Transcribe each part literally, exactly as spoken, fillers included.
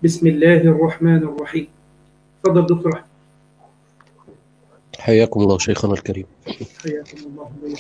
بسم الله الرحمن الرحيم. تفضل دكتور أحمد. حياكم الله شيخنا الكريم. حياكم الله وبياكم.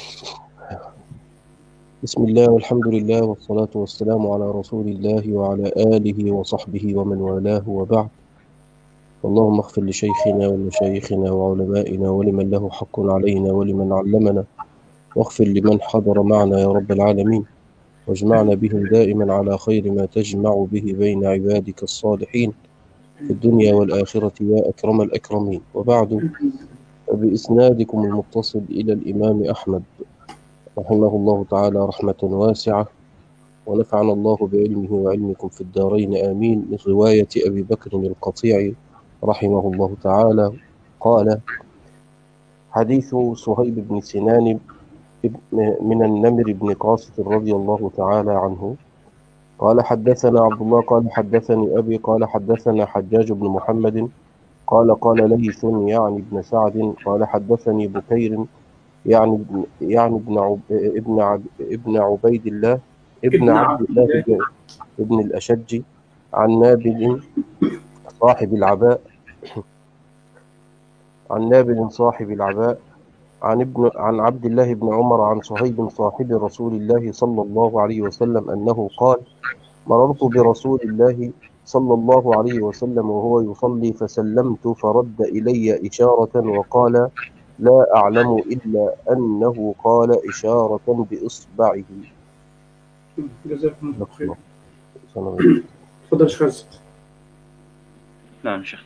بسم الله والحمد لله والصلاة والسلام على رسول الله وعلى آله وصحبه ومن والاه وبعد. اللهم اغفر لشيخنا ومشايخنا وعلمائنا ولمن له حق علينا ولمن علمنا، واغفر لمن حضر معنا يا رب العالمين، واجمعنا بهم دائما على خير ما تجمع به بين عبادك الصالحين في الدنيا والآخرة يا أكرم الأكرمين. وبعد، بإسنادكم المتصل إلى الإمام أحمد رحمه الله تعالى رحمة واسعة، ونفعنا الله بعلمه وعلمكم في الدارين آمين، من رواية أبي بكر القطيع رحمه الله تعالى قال: حديث صهيب بن سنان من النمر بن قاصد رضي الله تعالى عنه قال: حدثنا عبد الله قال حدثني أبي قال حدثنا حجاج بن محمد قال قال ليث يعني ابن سعد قال حدثني بكير يعني يعني ابن عب ابن عب ابن عبيد الله ابن ابن عبد عبد الله الله. بن ابن الأشج عن نابل صاحب العباء عن نابل صاحب العباء عن ابن عن عبد الله بن عمر عن صهيب صاحب رسول الله صلى الله عليه وسلم أنه قال: مررت برسول الله صلى الله عليه وسلم وهو يصلي فسلمت فرد إلي إشارة وقال: لا أعلم إلا أنه قال إشارة بإصبعه. جزاكم الله خير. تفضل شيخ عزت. نعم شيخ.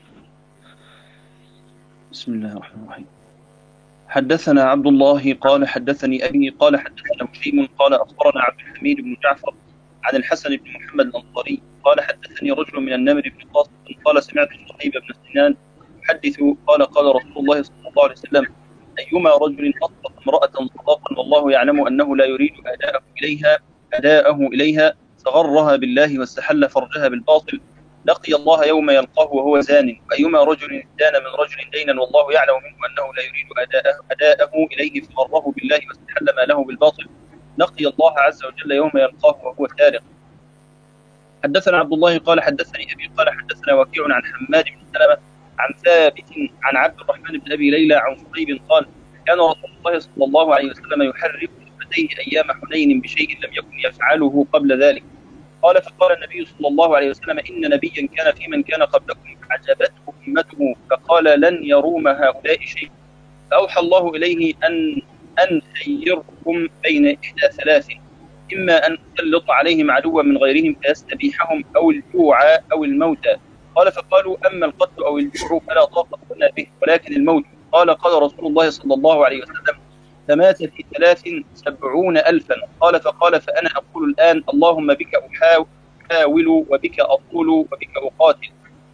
بسم الله الرحمن الرحيم. حدثنا عبد الله قال حدثني أبي قال حدثنا هشيم قال أخبرنا عبد الحميد بن جعفر عن الحسن بن محمد الأنصاري قال حدثني رجل من النمر بن قاصد قال سمعت صهيب بن سنان يحدث قال قال رسول الله صلى الله عليه وسلم: أيما رجل أطلق امرأة صداقا والله يعلم أنه لا يريد أداءه إليها أداءه إليها فغرها بالله واستحل فرجها بالباطل لقي الله يوم يلقاه وهو زان. وأيما رجل دان من رجل دينا والله يعلم منه أنه لا يريد أداءه, أداءه إليه فغره بالله واستحل ماله بالباطل لقي الله عز وجل يوم يلقاه وهو سارق. حدثنا عبد الله قال حدثني أبي قال حدثنا وكيع عن حماد بن سلمة عن ثابت عن عبد الرحمن بن أبي ليلى عن صهيب قال: كان رسول الله صلى الله عليه وسلم يحرك شفتيه أيام حنين بشيء لم يكن يفعله قبل ذلك. قال: فقال النبي صلى الله عليه وسلم: إن نبيا كان في من كان قبلكم عجبته أمته فقال: لن يروم هؤلاء شيء، فأوحى الله إليه أن أن خيركم بين إحدى ثلاث: إما أن أسلط عليهم عدوا من غيرهم فيستبيحهم أو الجوع أو الموت. قال: فقالوا: أما القتل أو الجوع فلا طاقة لنا به ولكن الموت. قال: قال رسول الله صلى الله عليه وسلم: فمات في ثلاث سبعون ألفا. قال: فقال: فأنا أقول الآن: اللهم بك أحاول وبك أطول وبك أقاتل.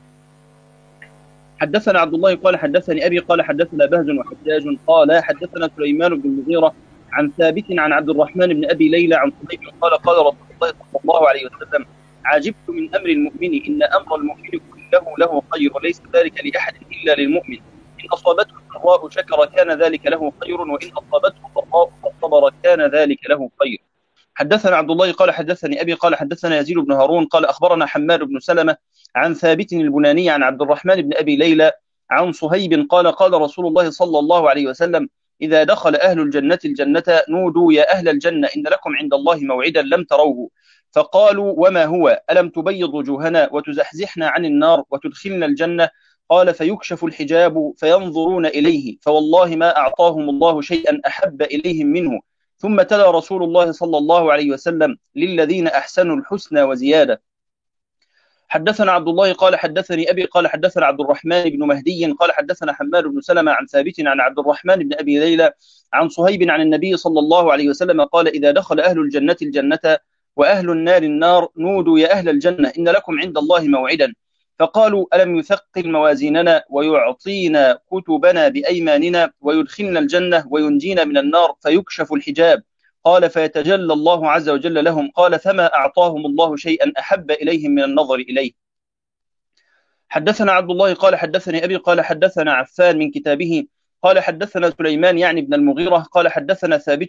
حدثنا عبد الله قال حدثني أبي قال حدثنا بهز وحجاج قال حدثنا سليمان بن المغيرة عن ثابت عن عبد الرحمن بن أبي ليلى عن صهيب قال: قال رسول الله صلى الله عليه وسلم: عجبت من أمر المؤمن إن أمر المؤمن كله له خير وليس ذلك لأحد إلا للمؤمن، إن أصابته سراء شكر كان ذلك له خير وإن أصابته ضراء فصبر كان ذلك له خير. حدثنا عبد الله قال حدثني أبي قال حدثنا يزيد بن هارون قال أخبرنا حماد بن سلمة عن ثابت البناني عن عبد الرحمن بن أبي ليلى عن صهيب قال: قال رسول الله صلى الله عليه وسلم: إذا دخل أهل الجنة الجنة نودوا يا أهل الجنة إن لكم عند الله موعدا لم تروه. فقالوا: وما هو؟ ألم تبيض وجوهنا وتزحزحنا عن النار وتدخلنا الجنة؟ قال: فيكشف الحجاب فينظرون إليه فوالله ما أعطاهم الله شيئا أحب إليهم منه. ثم تلا رسول الله صلى الله عليه وسلم: للذين أحسنوا الحسنى وزيادة. حدثنا عبد الله قال حدثني أبي قال حدثنا عبد الرحمن بن مهدي قال حدثنا حماد بن سلمة عن ثابت عن عبد الرحمن بن أبي ليلى عن صهيب عن النبي صلى الله عليه وسلم قال: إذا دخل أهل الجنة الجنة وأهل النار النار نودوا يا أهل الجنة إن لكم عند الله موعدا. فقالوا: ألم يثقل موازيننا ويعطينا كتبنا بأيماننا ويدخلنا الجنة وينجينا من النار فيكشف الحجاب؟ قال: فيتجلى الله عز وجل لهم. قال: فما أعطاهم الله شيئا أحب إليهم من النظر إليه. حدثنا عبد الله قال حدثني أبي قال حدثنا عفان من كتابه قال حدثنا سليمان يعني بن المغيرة قال حدثنا ثابت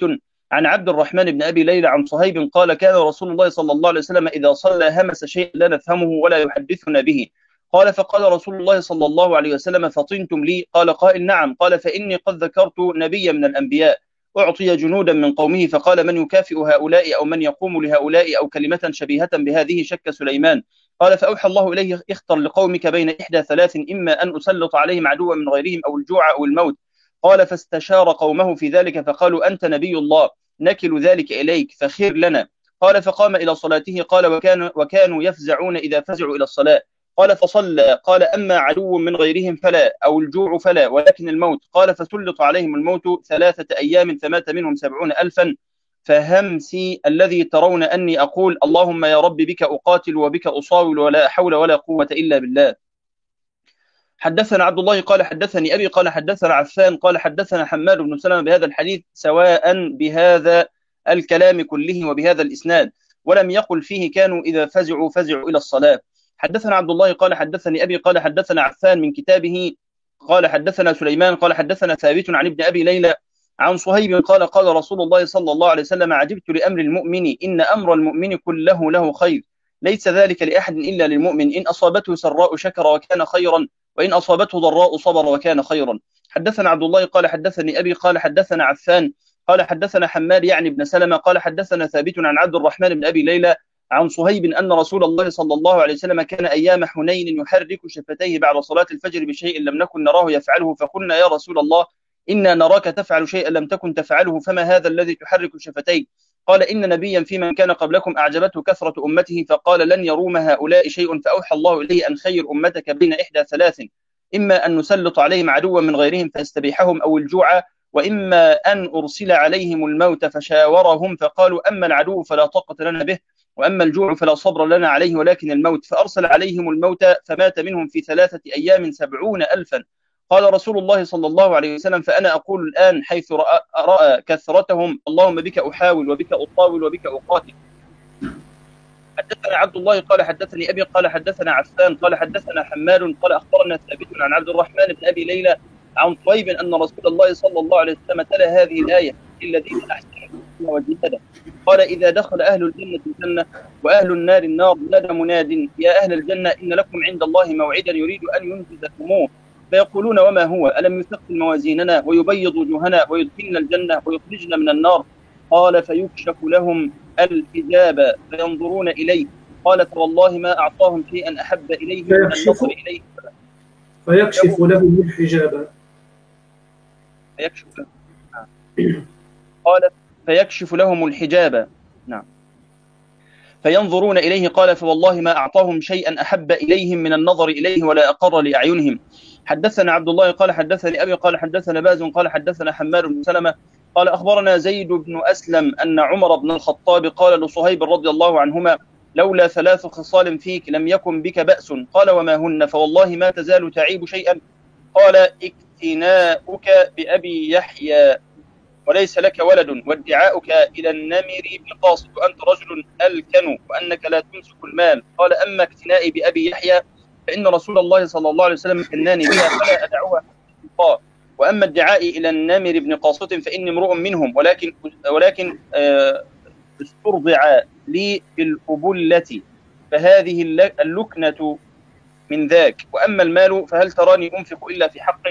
عن عبد الرحمن بن أبي ليلى عن صهيب قال كان رسول الله صلى الله عليه وسلم إذا صلى همس شيئا لا نفهمه ولا يحدثنا به. قال فقال رسول الله صلى الله عليه وسلم فطنتم لي؟ قال قائل نعم. قال فإني قد ذكرت نبيا من الأنبياء أعطي جنودا من قومه فقال من يكافئ هؤلاء أو من يقوم لهؤلاء أو كلمة شبيهة بهذه شك سليمان. قال فأوحى الله إليه اختر لقومك بين إحدى ثلاث إما أن أسلط عليهم عدوا من غيرهم أو الجوع أو الموت. قال فاستشار قومه في ذلك فقالوا أنت نبي الله نكل ذلك إليك فخير لنا. قال فقام إلى صلاته. قال وكان وكانوا يفزعون إذا فزعوا إلى الصلاة. قال فصلى. قال أما عدو من غيرهم فلا أو الجوع فلا ولكن الموت. قال فسلط عليهم الموت ثلاثة أيام فمات منهم سبعون ألفا فهمسي الذي ترون أني أقول اللهم يا رب بك أقاتل وبك أصاول ولا حول ولا قوة إلا بالله. حدثنا عبد الله قال حدثني أبي قال حدثنا عفان قال حدثنا حماد بن سلمة بهذا الحديث سواء بهذا الكلام كله وبهذا الإسناد ولم يقل فيه كانوا إذا فزعوا فزعوا إلى الصلاة. حدثنا عبد الله قال حدثني أبي قال حدثنا عفان من كتابه قال حدثنا سليمان قال حدثنا ثابت عن ابن أبي ليلى عن صهيب قال قال رسول الله صلى الله عليه وسلم عجبت لأمر المؤمن إن أمر المؤمن كله له خير ليس ذلك لأحد إلا للمؤمن إن أصابته سراء شكر وكان خيرا وإن أصابته ضراء صبر وكان خيرا. حدثنا عبد الله قال حدثني أبي قال حدثنا عفان قال حدثنا حماد يعني بن سلمة قال حدثنا ثابت عن عبد الرحمن بن أبي ليلى عن صهيب أن رسول الله صلى الله عليه وسلم كان أيام حنين يحرك شفتيه بعد صلاة الفجر بشيء لم نكن نراه يفعله فقلنا يا رسول الله إنا نراك تفعل شيئا لم تكن تفعله فما هذا الذي تحرك شفتيه؟ قال إن نبيا في من كان قبلكم أعجبته كثرة أمته فقال لن يروم هؤلاء شيء فأوحى الله إليه أن خير أمتك بين إحدى ثلاث إما أن نسلط عليهم عدوا من غيرهم فاستبيحهم أو الجوع وإما أن أرسل عليهم الموت فشاورهم فقالوا أما العدو فلا طاقة لنا به وأما الجوع فلا صبر لنا عليه ولكن الموت فأرسل عليهم الموت فمات منهم في ثلاثة أيام سبعون ألفا. قال رسول الله صلى الله عليه وسلم فأنا أقول الآن حيث رأى, رأى كثرتهم اللهم بك أحاول وبك أطاول وبك أقاتل. حدثنا عبد الله قال حدثني أبي قال حدثنا عفان قال حدثنا حماد قال أخبرنا ثابت عن عبد الرحمن بن أبي ليلى عن صهيب أن رسول الله صلى الله عليه وسلم تلا هذه الآية الذين أحسنوا وجهدا قال إذا دخل أهل الجنة الجنة وأهل النار النار نادى مناد يا أهل الجنة إن لكم عند الله موعدا يريد أن ينجزكموه فيقولون وما هو ألم يثقل موازيننا ويبيض وجوهنا ويدخلنا الجنة ويخرجنا من النار؟ قال فيكشف لهم الحجاب فينظرون إليه. قال فوالله ما أعطاهم شيئا أحب إليه من النظر إليه فيكشف لهم الحجاب فيكشف لهم. قال فيكشف لهم الحجاب نعم فينظرون إليه. قال فوالله ما أعطاهم شيئا أحب إليهم من النظر إليه ولا أقر لأعينهم. حدثنا عبد الله قال حدثني أبي قال حدثنا باز قال حدثنا حماد بن سلمة قال أخبرنا زيد بن أسلم أن عمر بن الخطاب قال لصهيب رضي الله عنهما لولا ثلاث خصال فيك لم يكن بك بأس. قال وما هن؟ فوالله ما تزال تعيب شيئا. قال اكتناؤك بأبي يحيى وليس لك ولد وادعاؤك إلى النمر بقاصد وأنت رجل ألكن وأنك لا تمسك المال. قال أما اكتنائي بأبي يحيى فإن رسول الله صلى الله عليه وسلم كناني بها فلا أدعوها حقا وأما ادعائي إلى النمر بن قاصد فإني امرؤ منهم ولكن ولكن استرضع لي بالأبلة فهذه اللكنة من ذاك وأما المال فهل تراني أنفق إلا في حق.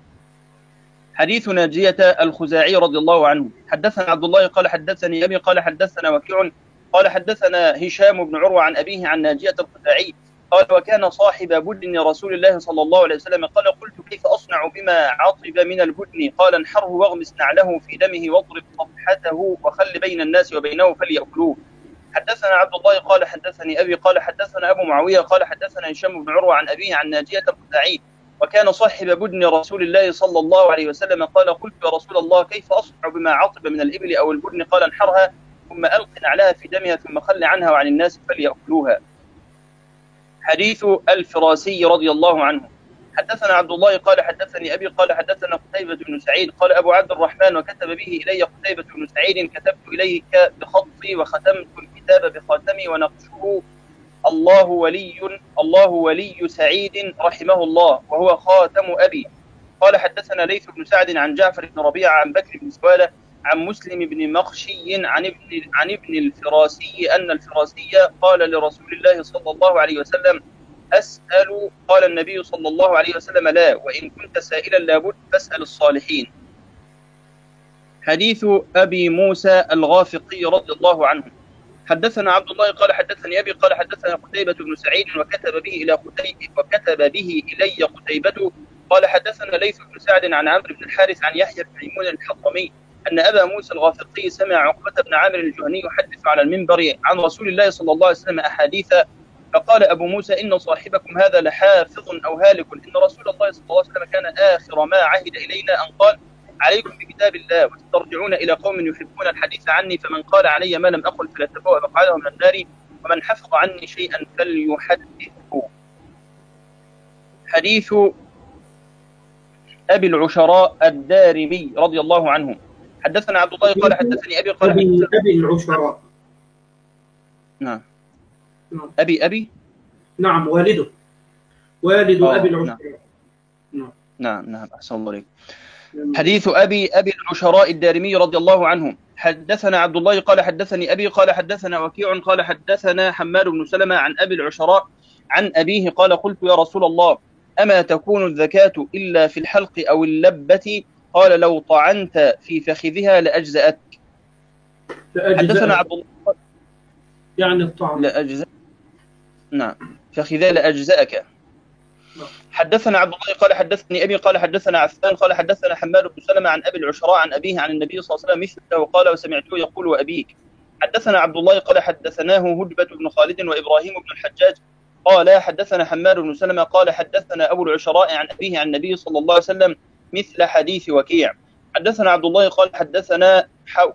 حديث ناجية الخزاعي رضي الله عنه. حدثنا عبد الله قال حدثني أبي قال حدثنا وكيع قال حدثنا هشام بن عروة عن أبيه عن ناجية الخزاعي قال وكان صاحب بدن رسول الله صلى الله عليه وسلم قال قلت كيف أصنع بما عطب من البدن؟ قال انحره واغمس نعله في دمه واضرب صفحته وخل بين الناس وبينه فليأكلوه. حدثنا عبد الله قال حدثني أبي قال حدثنا أبو معاوية قال حدثنا هشام بن عروة عن أبيه عن ناجية الخزاعي وكان صاحب بدن رسول الله صلى الله عليه وسلم قال قلت يا رسول الله كيف أصنع بما عطب من الإبل أو البدن؟ قال انحرها ثم ألق نعلها في دمها ثم خل عنها وعن الناس فليأكلوها. حديث الفراسي رضي الله عنه. حدثنا عبد الله قال حدثني أبي قال حدثنا قتيبة بن سعيد قال أبو عبد الرحمن وكتب به إلي قتيبة بن سعيد كتبت إليك بخطي وختمت الكتاب بخاتمي ونقشه الله ولي الله ولي سعيد رحمه الله وهو خاتم أبي. قال حدثنا ليث بن سعد عن جعفر بن ربيعة عن بكر بن سوالة عن مسلم بن مخشي عن ابن عن ابن الفراسي أن الفراسي قال لرسول الله صلى الله عليه وسلم: أسأل. قال النبي صلى الله عليه وسلم: لا، وإن كنت سائلا لابد فاسأل الصالحين. حديث أبي موسى الغافقي رضي الله عنه. حدثنا عبد الله قال حدثني أبي قال حدثنا قتيبة بن سعيد وكتب به إلى قتيبة وكتب به إلي قتيبة قال حدثنا ليث بن سعد عن عمرو بن الحارث عن يحيى بن ميمون الحطمي أن أبا موسى الغافقي سمع عقبة بن عامر الجهني يحدث على المنبر عن رسول الله صلى الله عليه وسلم أحاديث، فقال أبو موسى: إن صاحبكم هذا لحافظ أو هالك، إن رسول الله صلى الله عليه وسلم كان آخر ما عهد إلينا أن قال: عليكم بكتاب الله وسترجعون إلى قوم يحبون الحديث عني، فمن قال علي ما لم أقل فليتبوأ مقعده من النار، ومن حفظ عني شيئا فليحدثه. حديث أبي العشراء الدارمي رضي الله عنه. حدثنا عبد الله قال حدثني أبي قال أبي أبي العشراء. نعم. نعم. أبي أبي نعم والده والد آه، أبي نعم. العشراء. نعم. نعم نعم أحسن الله عليك. حديث أبي أبي العشراء الدارمي رضي الله عنه. حدثنا عبد الله قال حدثني أبي قال حدثنا وكيع قال حدثنا حماد بن سلمة عن أبي العشراء عن أبيه قال: قلت يا رسول الله: أما تكون الزكاة إلا في الحلق أو اللبة؟ قال: لو طعنت في فخذها لأجزأتك. حدثنا عبد الله يعني الطعن لأجزأ نعم فخذها لأجزأك. حدثنا عبد الله قال حدثني أبي قال حدثنا عفان قال حدثنا حماد بن سلمة عن أبي العشراء عن أبيه عن النبي صلى الله عليه وسلم مثله وقال: وسمعته يقول وأبيك. حدثنا عبد الله قال حدثناه هدبة بن خالد وإبراهيم بن الحجاج قال حدثنا حماد بن سلمة قال حدثنا أبو العشراء عن أبيه عن النبي صلى الله عليه وسلم مثل حديث وكيع. حدثنا عبد الله قال حدثنا حو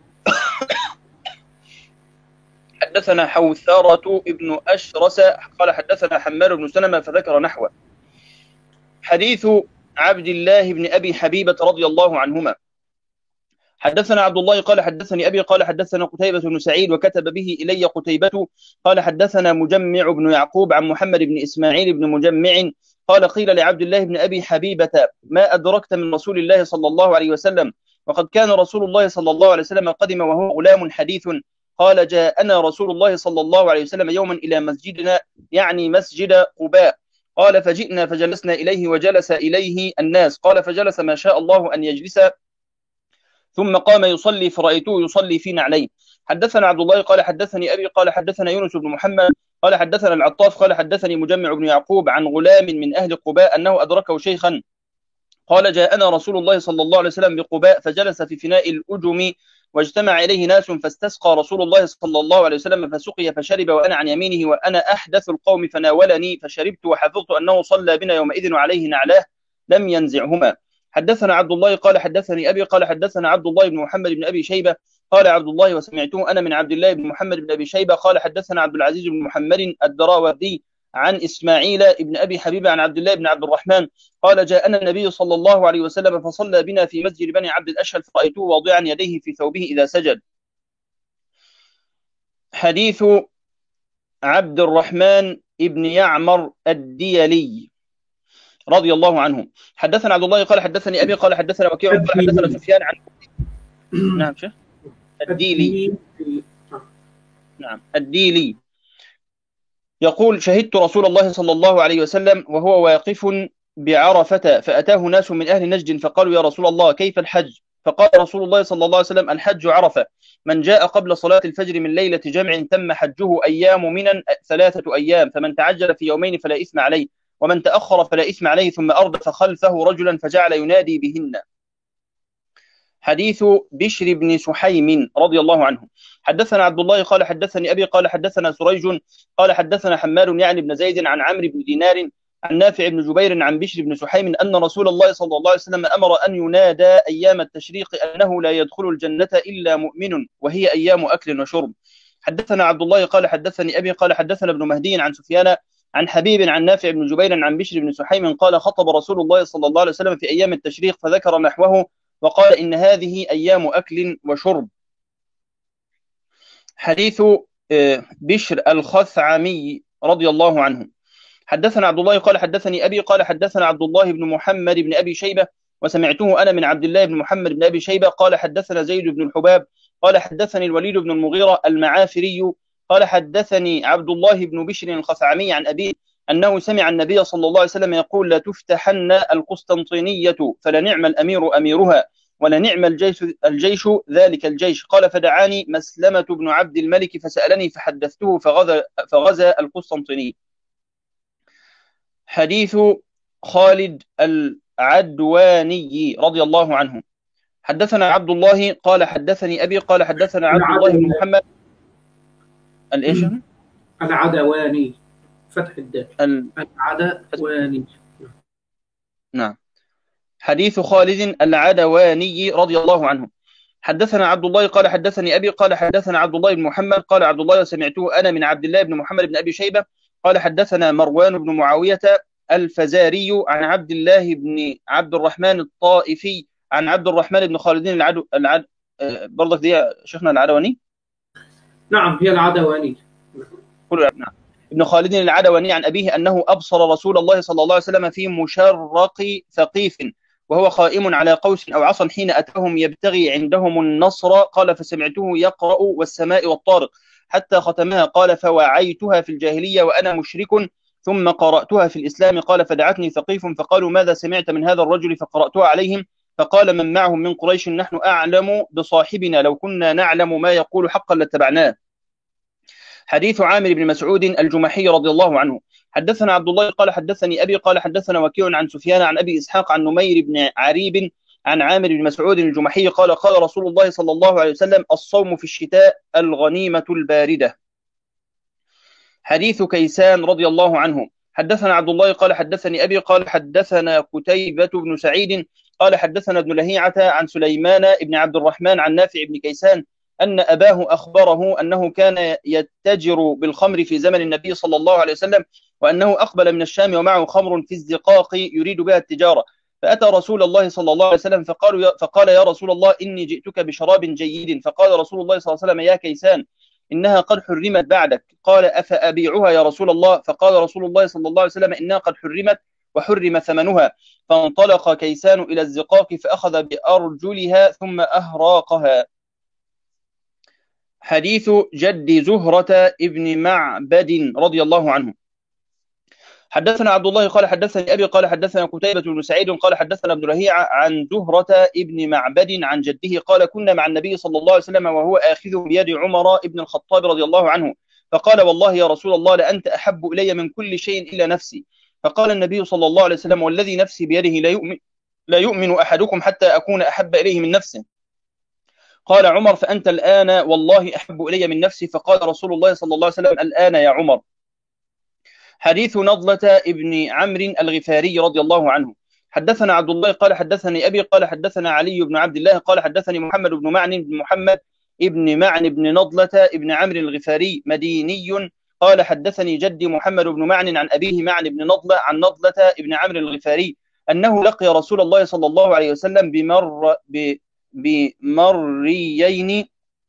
حدثنا حوثرة ابن أشرس قال حدثنا حماد بن سلمة فذكر نحوه. حديث عبد الله بن أبي حبيبة رضي الله عنهما. حدثنا عبد الله قال حدثني أبي قال حدثنا قتيبة بن سعيد وكتب به إلي قتيبة قال حدثنا مجمع بن يعقوب عن محمد بن إسماعيل بن مجمع قال: قيل لعبد الله بن أبي حبيبة: ما أدركت من رسول الله صلى الله عليه وسلم؟ وقد كان رسول الله صلى الله عليه وسلم قدم وهو غلام حديث. قال: جاءنا رسول الله صلى الله عليه وسلم يوما إلى مسجدنا، يعني مسجد قباء. قال: فجئنا فجلسنا إليه وجلس إليه الناس. قال: فجلس ما شاء الله أن يجلس، ثم قام يصلي فرأيته يصلي في نعليه. حدثنا عبد الله قال حدثني أبي قال حدثنا يونس بن محمد قال حدثنا العطاف قال حدثني مجمع بن يعقوب عن غلام من أهل قباء أنه أدركه شيخا. قال: جاءنا رسول الله صلى الله عليه وسلم بقباء فجلس في فناء الأجم واجتمع إليه ناس فاستسقى رسول الله صلى الله عليه وسلم فسقي فشرب وأنا عن يمينه وأنا أحدث القوم فناولني فشربت وحفظت أنه صلى بنا يومئذ وعليه نعلاه لم ينزعهما. حدثنا عبد الله قال حدثني أبي قال حدثنا عبد الله بن محمد بن أبي شيبة قال عبد الله وسمعته أنا من عبد الله بن محمد بن أبي شيبة قال حدثنا عبد العزيز بن محمد الدراوردي عن إسماعيل بن أبي حبيبة عن عبد الله بن عبد الرحمن قال: جاءنا النبي صلى الله عليه وسلم فصلى بنا في مسجد بني عبد الأشهل فرأيته واضعا يديه في ثوبه إذا سجد. حديث عبد الرحمن بن يعمر الديلي رضي الله عنه. حدثنا عبد الله قال حدثني أبي قال حدثنا وكيع قال حدثنا سفيان عن نعم شيخ الديلي نعم الديلي يقول: شهدت رسول الله صلى الله عليه وسلم وهو واقف بعرفة فأتاه ناس من أهل نجد فقالوا: يا رسول الله كيف الحج؟ فقال رسول الله صلى الله عليه وسلم: الحج عرفة، من جاء قبل صلاة الفجر من ليلة جمع تم حجه أيام منا ثلاثة أيام، فمن تعجل في يومين فلا إثم عليه، ومن تأخر فلا إثم عليه. ثم أردف خلفه رجلا فجعل ينادي بهن. حديث بشر بن سحيم رضي الله عنه. حدثنا عبد الله قال حدثني أبي قال حدثنا سريج قال حدثنا حماد يعني بن زيد عن عمرو بن دينار عن نافع بن جبير عن بشر بن سحيم أن رسول الله صلى الله عليه وسلم أمر أن ينادى أيام التشريق أنه لا يدخل الجنة إلا مؤمن، وهي أيام أكل وشرب. حدثنا عبد الله قال حدثني أبي قال حدثنا ابن مهدي عن سفيان عن حبيب عن نافع بن جبير عن بشر بن سحيم قال: خطب رسول الله صلى الله عليه وسلم في أيام التشريق فذكر نحوه وقال: إن هذه أيام أكل وشرب. حديث بشر الخثعمي رضي الله عنه. حدثنا عبد الله قال حدثني أبي قال حدثنا عبد الله بن محمد بن أبي شيبة وسمعته أنا من عبد الله بن محمد بن أبي شيبة قال حدثنا زيد بن الحباب قال حدثني الوليد بن المغيرة المعافري قال حدثني عبد الله بن بشر الخثعمي عن أبيه أنه سمع النبي صلى الله عليه وسلم يقول: لا تفتحن القسطنطينية فلنعم الأمير أميرها ولنعم الجيش, الجيش ذلك الجيش. قال: فدعاني مسلمة بن عبد الملك فسألني فحدثته فغزا, فغزا القسطنطينية. حديث خالد العدواني رضي الله عنه. حدثنا عبد الله قال حدثني أبي قال حدثنا عبد الله بن محمد الإيش العدواني فتح الدال ال... العدواني. نعم. حديث خالد العدواني رضي الله عنه. حدثنا عبد الله قال حدثني أبي قال حدثنا عبد الله بن محمد قال عبد الله وسمعته أنا من عبد الله بن محمد بن أبي شيبة قال حدثنا مروان بن معاوية الفزاري عن عبد الله بن عبد الرحمن الطائفي عن عبد الرحمن بن خالد العدو العد برضك دي شيخنا العدواني. نعم هي العدواني. نعم. ابن خالد العدواني عن أبيه أنه أبصر رسول الله صلى الله عليه وسلم في مشرق ثقيف وهو قائم على قوس أو عصا حين أتاهم يبتغي عندهم النصر قال: فسمعته يقرأ والسماء والطارق حتى ختمها قال: فوعيتها في الجاهلية وأنا مشرك ثم قرأتها في الإسلام. قال: فدعتني ثقيف فقالوا: ماذا سمعت من هذا الرجل؟ فقرأتها عليهم فقال من معهم من قريش: نحن أعلم بصاحبنا لو كنا نعلم ما يقول حقا لاتبعناه. حديث عامر بن مسعود الجمحي رضي الله عنه. حدثنا عبد الله قال حدثني أبي قال حدثنا وكيع عن سفيان عن أبي إسحاق عن نمير بن عريب عن عامر بن مسعود الجمحي قال: قال رسول الله صلى الله عليه وسلم: الصوم في الشتاء الغنيمة الباردة. حديث كيسان رضي الله عنه. حدثنا عبد الله قال حدثني أبي قال حدثنا قتيبة بن سعيد قال حدثنا ابن لهيعة عن سليمان بن عبد الرحمن عن نافع بن كيسان أن أباه أخبره أنه كان يتجر بالخمر في زمن النبي صلى الله عليه وسلم وأنه أقبل من الشام ومعه خمر في الزقاق يريد بها التجارة فأتى رسول الله صلى الله عليه وسلم فقال, فقال يا رسول الله إني جئتك بشراب جيد. فقال رسول الله صلى الله عليه وسلم: يا كيسان إنها قد حرمت بعدك. قال: أفأبيعها يا رسول الله؟ فقال رسول الله صلى الله عليه وسلم: إنها قد حرمت وحرم ثمنها. فانطلق كيسان إلى الزقاق فأخذ بأرجلها ثم أهراقها. حديث جد زهرة ابن معبد رضي الله عنه. حدثنا عبد الله قال حدثني أبي قال حدثنا قتيبة بن سعيد قال حدثنا ابن لهيعة عن زهرة ابن معبد عن جده قال: كنا مع النبي صلى الله عليه وسلم وهو آخذ بيد عمر ابن الخطاب رضي الله عنه فقال: والله يا رسول الله لأنت أحب إلي من كل شيء إلا نفسي. فقال النبي صلى الله عليه وسلم: والذي نفسي بيده لا يؤمن, لا يؤمن أحدكم حتى أكون أحب إليه من نفسه. قال عمر: فأنت الآن والله أحب إلي من نفسي. فقال رسول الله صلى الله عليه وسلم: الآن يا عمر. حديث نضلة ابن عمرو الغفاري رضي الله عنه. حدثنا عبد الله قال حدثني أبي قال حدثنا علي بن عبد الله قال حدثني محمد بن معن بن محمد ابن معن بن نضلة ابن عمرو الغفاري مديني قال حدثني جدي محمد بن معن عن أبيه معن بن نضلة عن نضلة ابن عمرو الغفاري أنه لقي رسول الله صلى الله عليه وسلم بمر ب بمريين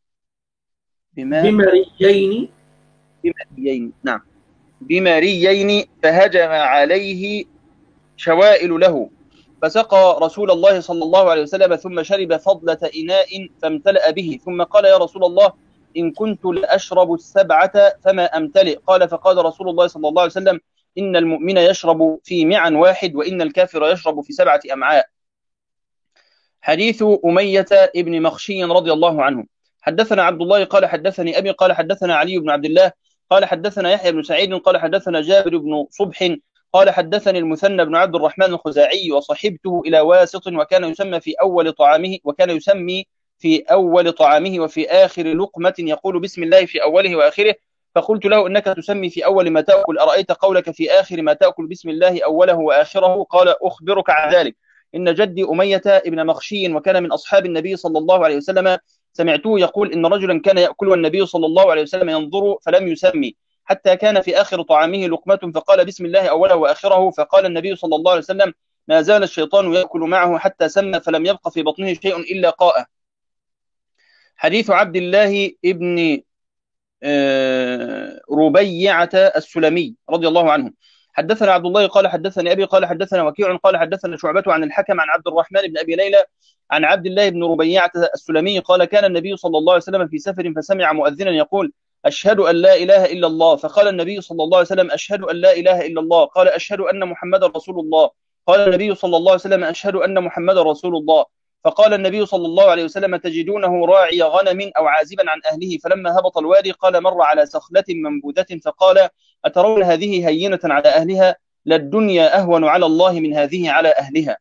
بمريين بمريين نعم بمريين فهجم عليه شوائل له فسقى رسول الله صلى الله عليه وسلم ثم شرب فضلة إناء فامتلأ به ثم قال: يا رسول الله إن كنت لأشرب السبعة فما أمتلئ. قال: فقال رسول الله صلى الله عليه وسلم: إن المؤمن يشرب في معا واحد وإن الكافر يشرب في سبعة أمعاء. حديث أمية ابن مخشي رضي الله عنه. حدثنا عبد الله قال حدثني أبي قال حدثنا علي بن عبد الله قال حدثنا يحيى بن سعيد قال حدثنا جابر بن صبح قال حدثني المثنى بن عبد الرحمن الخزاعي وصحبته إلى واسط وكان يسمى في أول طعامه وكان يسمي في أول طعامه وفي آخر لقمة يقول بسم الله في أوله وآخره. فقلت له: إنك تسمي في أول ما تأكل، أرأيت قولك في آخر ما تأكل بسم الله أوله وآخره؟ قال: أخبرك عن ذلك. إن جدي أمية ابن مخشي وكان من أصحاب النبي صلى الله عليه وسلم سمعته يقول: إن رجلا كان يأكل والنبي صلى الله عليه وسلم ينظر فلم يسمي حتى كان في آخر طعامه لقمة فقال بسم الله أوله وآخره. فقال النبي صلى الله عليه وسلم: ما زال الشيطان يأكل معه حتى سمى فلم يبق في بطنه شيء إلا قاءه. حديث عبد الله ابن ربيعة السلمي رضي الله عنه. حدثنا عبد الله قال حدثني أبي قال حدثنا وكيع قال حدثنا شعبة عن الحكم عن عبد الرحمن بن أبي ليلى عن عبد الله بن ربيعة السلمي قال كان النبي صلى الله عليه وسلم في سفر فسمع مؤذنا يقول أشهد أن لا إله إلا الله، فقال النبي صلى الله عليه وسلم أشهد أن لا إله إلا الله، قال أشهد أن محمدا رسول الله، قال النبي صلى الله عليه وسلم أشهد أن محمدا رسول الله، فقال النبي صلى الله عليه وسلم تجدونه راعي غنم أو عازبا عن أهله، فلما هبط الوادي قال مر على سخلة منبوذة فقال أترون هذه هينة على أهلها؟ للدنيا أهون على الله من هذه على أهلها.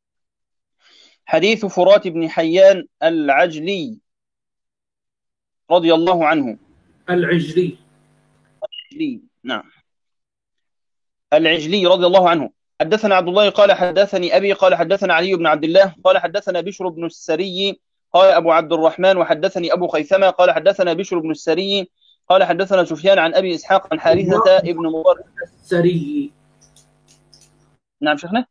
حديث فرات بن حيان العجلي رضي الله عنه. العجلي العجلي نعم العجلي رضي الله عنه. حدثنا عبد الله قال حدثني أبي قال حدثنا علي بن عبد الله قال حدثنا بشر بن السري قال أبو عبد الرحمن وحدثني أبو خيثمة قال حدثنا بشر بن السري قال حدثنا سفيان عن أبي إسحاق عن حارثة ابن مضر السري. نعم شيخنا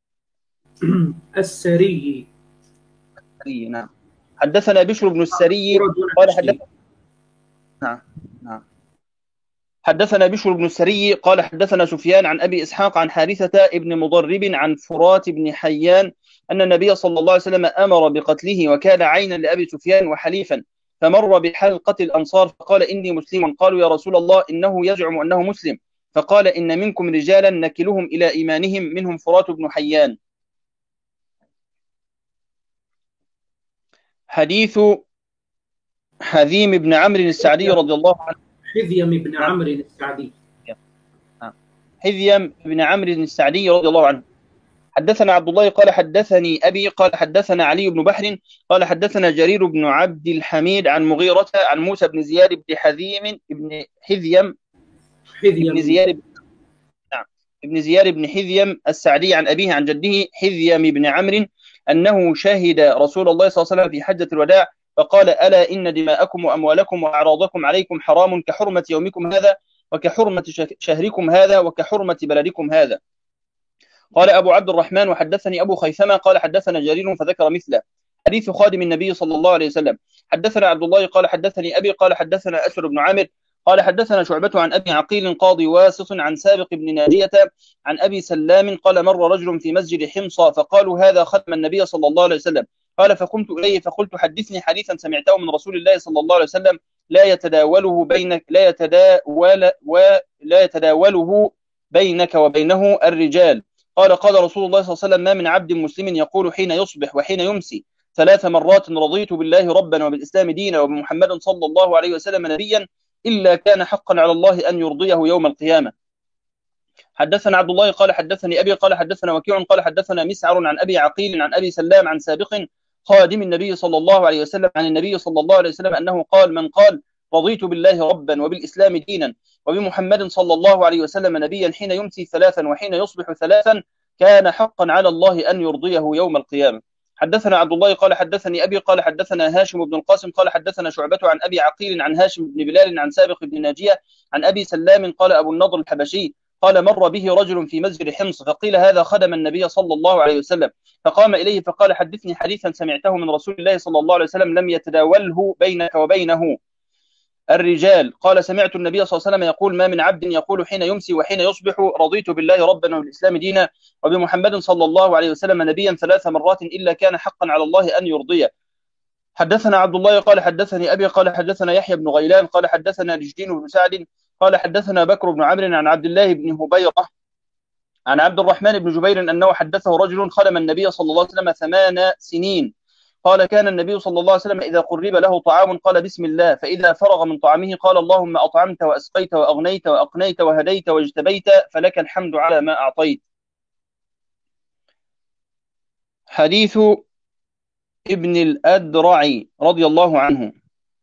السري. نعم. حدثنا بشر بن السري قال حدثنا نعم نعم حدثنا بشر بن السري قال حدثنا سفيان عن أبي إسحاق عن حارثة ابن مضرب عن فرات بن حيان أن النبي صلى الله عليه وسلم أمر بقتله وكان عينا لأبي سفيان وحليفا، فمر بحلقة الأنصار فقال إني مسلم، قالوا يا رسول الله إنه يزعم أنه مسلم، فقال إن منكم رجالا نكلهم إلى إيمانهم منهم فرات بن حيان. حديث حذيم بن عمرو السعدي رضي الله عنه. حذيم بن عمرو السعدي. حذيم بن عمرو السعدي رضي الله عنه. حدثنا عبد الله قال حدثني أبي قال حدثنا علي بن بحر قال حدثنا جرير بن عبد الحميد عن مغيرة عن موسى بن زياد بن حذيم بن حذيم حذيم بن زياد بن نعم ابن زياد بن حذيم السعدي عن أبيه عن جده حذيم بن عمرو أنه شهد رسول الله صلى الله عليه وسلم في حجة الوداع فقال ألا إن دماءكم وأموالكم وأعراضكم عليكم حرام كحرمة يومكم هذا وكحرمة شهركم هذا وكحرمة بلدكم هذا. قال أبو عبد الرحمن وحدثني أبو خيثمة قال حدثنا جرير فذكر مثله. حديث خادم النبي صلى الله عليه وسلم. حدثنا عبد الله قال حدثني أبي قال حدثنا أسر بن عامر قال حدثنا شعبة عن أبي عقيل قاضي واسط عن سابق بن ناجية عن أبي سلام قال مر رجل في مسجد حمص فقالوا هذا ختم النبي صلى الله عليه وسلم، قال فقمت إليه فقلت حدثني حديثا سمعته من رسول الله صلى الله عليه وسلم لا يتداوله بينك لا يتداول ولا يتداوله بينك وبينه الرجال. قال قال رسول الله صلى الله عليه وسلم ما من عبد مسلم يقول حين يصبح وحين يمسي ثلاث مرات رضيت بالله ربا وبالإسلام دينا وبمحمد صلى الله عليه وسلم نبيا إلا كان حقا على الله أن يرضيه يوم القيامة. حدثنا عبد الله قال حدثني أبي قال حدثنا وكيع قال حدثنا مسعر عن أبي عقيل عن أبي سلام عن سابق خادم النبي صلى الله عليه وسلم عن النبي صلى الله عليه وسلم أنه قال من قال رضيت بالله ربا وبالإسلام دينا وبمحمد صلى الله عليه وسلم نبيا حين يمسي ثلاثا وحين يصبح ثلاثا كان حقا على الله أن يرضيه يوم القيامة. حدثنا عبد الله قال حدثني أبي قال حدثنا هاشم بن القاسم قال حدثنا شعبة عن أبي عقيل عن هاشم بن بلال عن سابق بن ناجية عن أبي سلام قال أبو النضر الحبشي قال مر به رجل في مسجد حمص فقيل هذا خدم النبي صلى الله عليه وسلم، فقام إليه فقال حدثني حديثا سمعته من رسول الله صلى الله عليه وسلم لم يتداوله بينك وبينه الرجال. قال سمعت النبي صلى الله عليه وسلم يقول ما من عبد يقول حين يمسي وحين يصبح رضيت بالله ربا وبالإسلام دينا وبمحمد صلى الله عليه وسلم نبيا ثلاث مرات إلا كان حقا على الله أن يرضيه. حدثنا عبد الله قال حدثني أبي قال حدثنا يحيى بن غيلان قال حدثنا رجدين بن سعد قال حدثنا بكر بن عمرو عن عبد الله بن هبيرة عن عبد الرحمن بن جبير أنه حدثه رجل خدم النبي صلى الله عليه وسلم ثمان سنين قال كان النبي صلى الله عليه وسلم إذا قرب له طعام قال بسم الله فإذا فرغ من طعامه قال اللهم أطعمت وأسقيت وأغنيت وأقنيت وهديت واجتبيت فلك الحمد على ما أعطيت. حديث ابن الأدرع رضي الله عنه.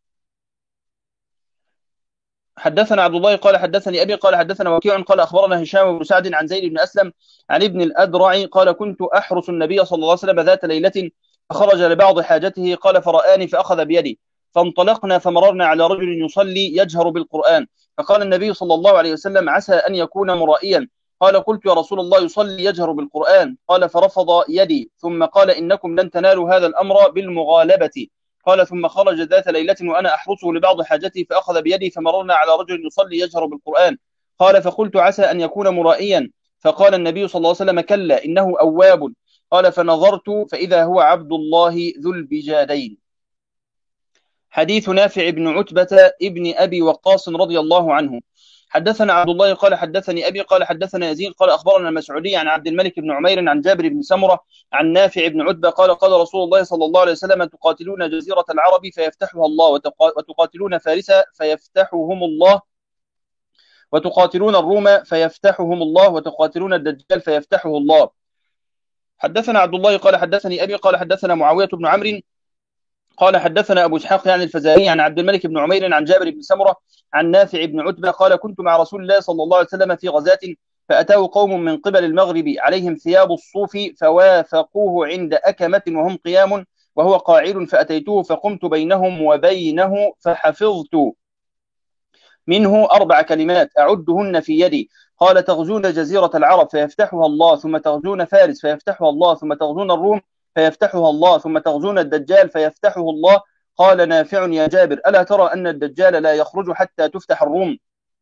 حدثنا عبد الله قال حدثني أبي قال حدثنا وكيع قال أخبرنا هشام بن سعد عن زيد بن أسلم عن ابن الأدرع قال كنت أحرس النبي صلى الله عليه وسلم ذات ليلة فخرج لبعض حاجته قال فرآني فأخذ بيدي فانطلقنا فمررنا على رجل يصلي يجهر بالقرآن فقال النبي صلى الله عليه وسلم عسى أن يكون مرائيا. قال قلت يا رسول الله يصلي يجهر بالقرآن؟ قال فرفض يدي ثم قال إنكم لن تنالوا هذا الأمر بالمغالبة. قال ثم خرج ذات ليلة وأنا أحرسه لبعض حاجتي فأخذ بيدي فمررنا على رجل يصلي يجهر بالقرآن قال فقلت عسى أن يكون مرائيا، فقال النبي صلى الله عليه وسلم كلا إنه أواب. قال فنظرت فإذا هو عبد الله ذو البجادين. حديث نافع بن عتبة ابن أبي وقاص رضي الله عنه. حدثنا عبد الله قال حدثني أبي قال حدثنا يزيد قال أخبرنا المسعودي عن عبد الملك بن عمير عن جابر بن سمرة عن نافع بن عتبة قال قال رسول الله صلى الله عليه وسلم تقاتلون جزيرة العرب فيفتحها الله، وتقاتلون فارس فيفتحهم الله، وتقاتلون الروم فيفتحهم الله، وتقاتلون الدجال فيفتحه الله. حدثنا عبد الله قال حدثني أبي قال حدثنا معاوية بن عمرو قال حدثنا أبو إسحاق يعني الفزاري عن عبد الملك بن عمير عن جابر بن سمرة عن نافع بن عتبة قال كنت مع رسول الله صلى الله عليه وسلم في غزاة فأتاه قوم من قبل المغرب عليهم ثياب الصوف فوافقوه عند أكمة وهم قيام وهو قاعد، فأتيته فقمت بينهم وبينه فحفظت منه أربع كلمات أعدهن في يدي. قال تغزون جزيرة العرب فيفتحها الله، ثم تغزون فارس فيفتحها الله، ثم تغزون الروم فيفتحها الله، ثم تغزون الدجال فيفتحه الله. قال نافع يا جابر ألا ترى أن الدجال لا يخرج حتى تفتح الروم؟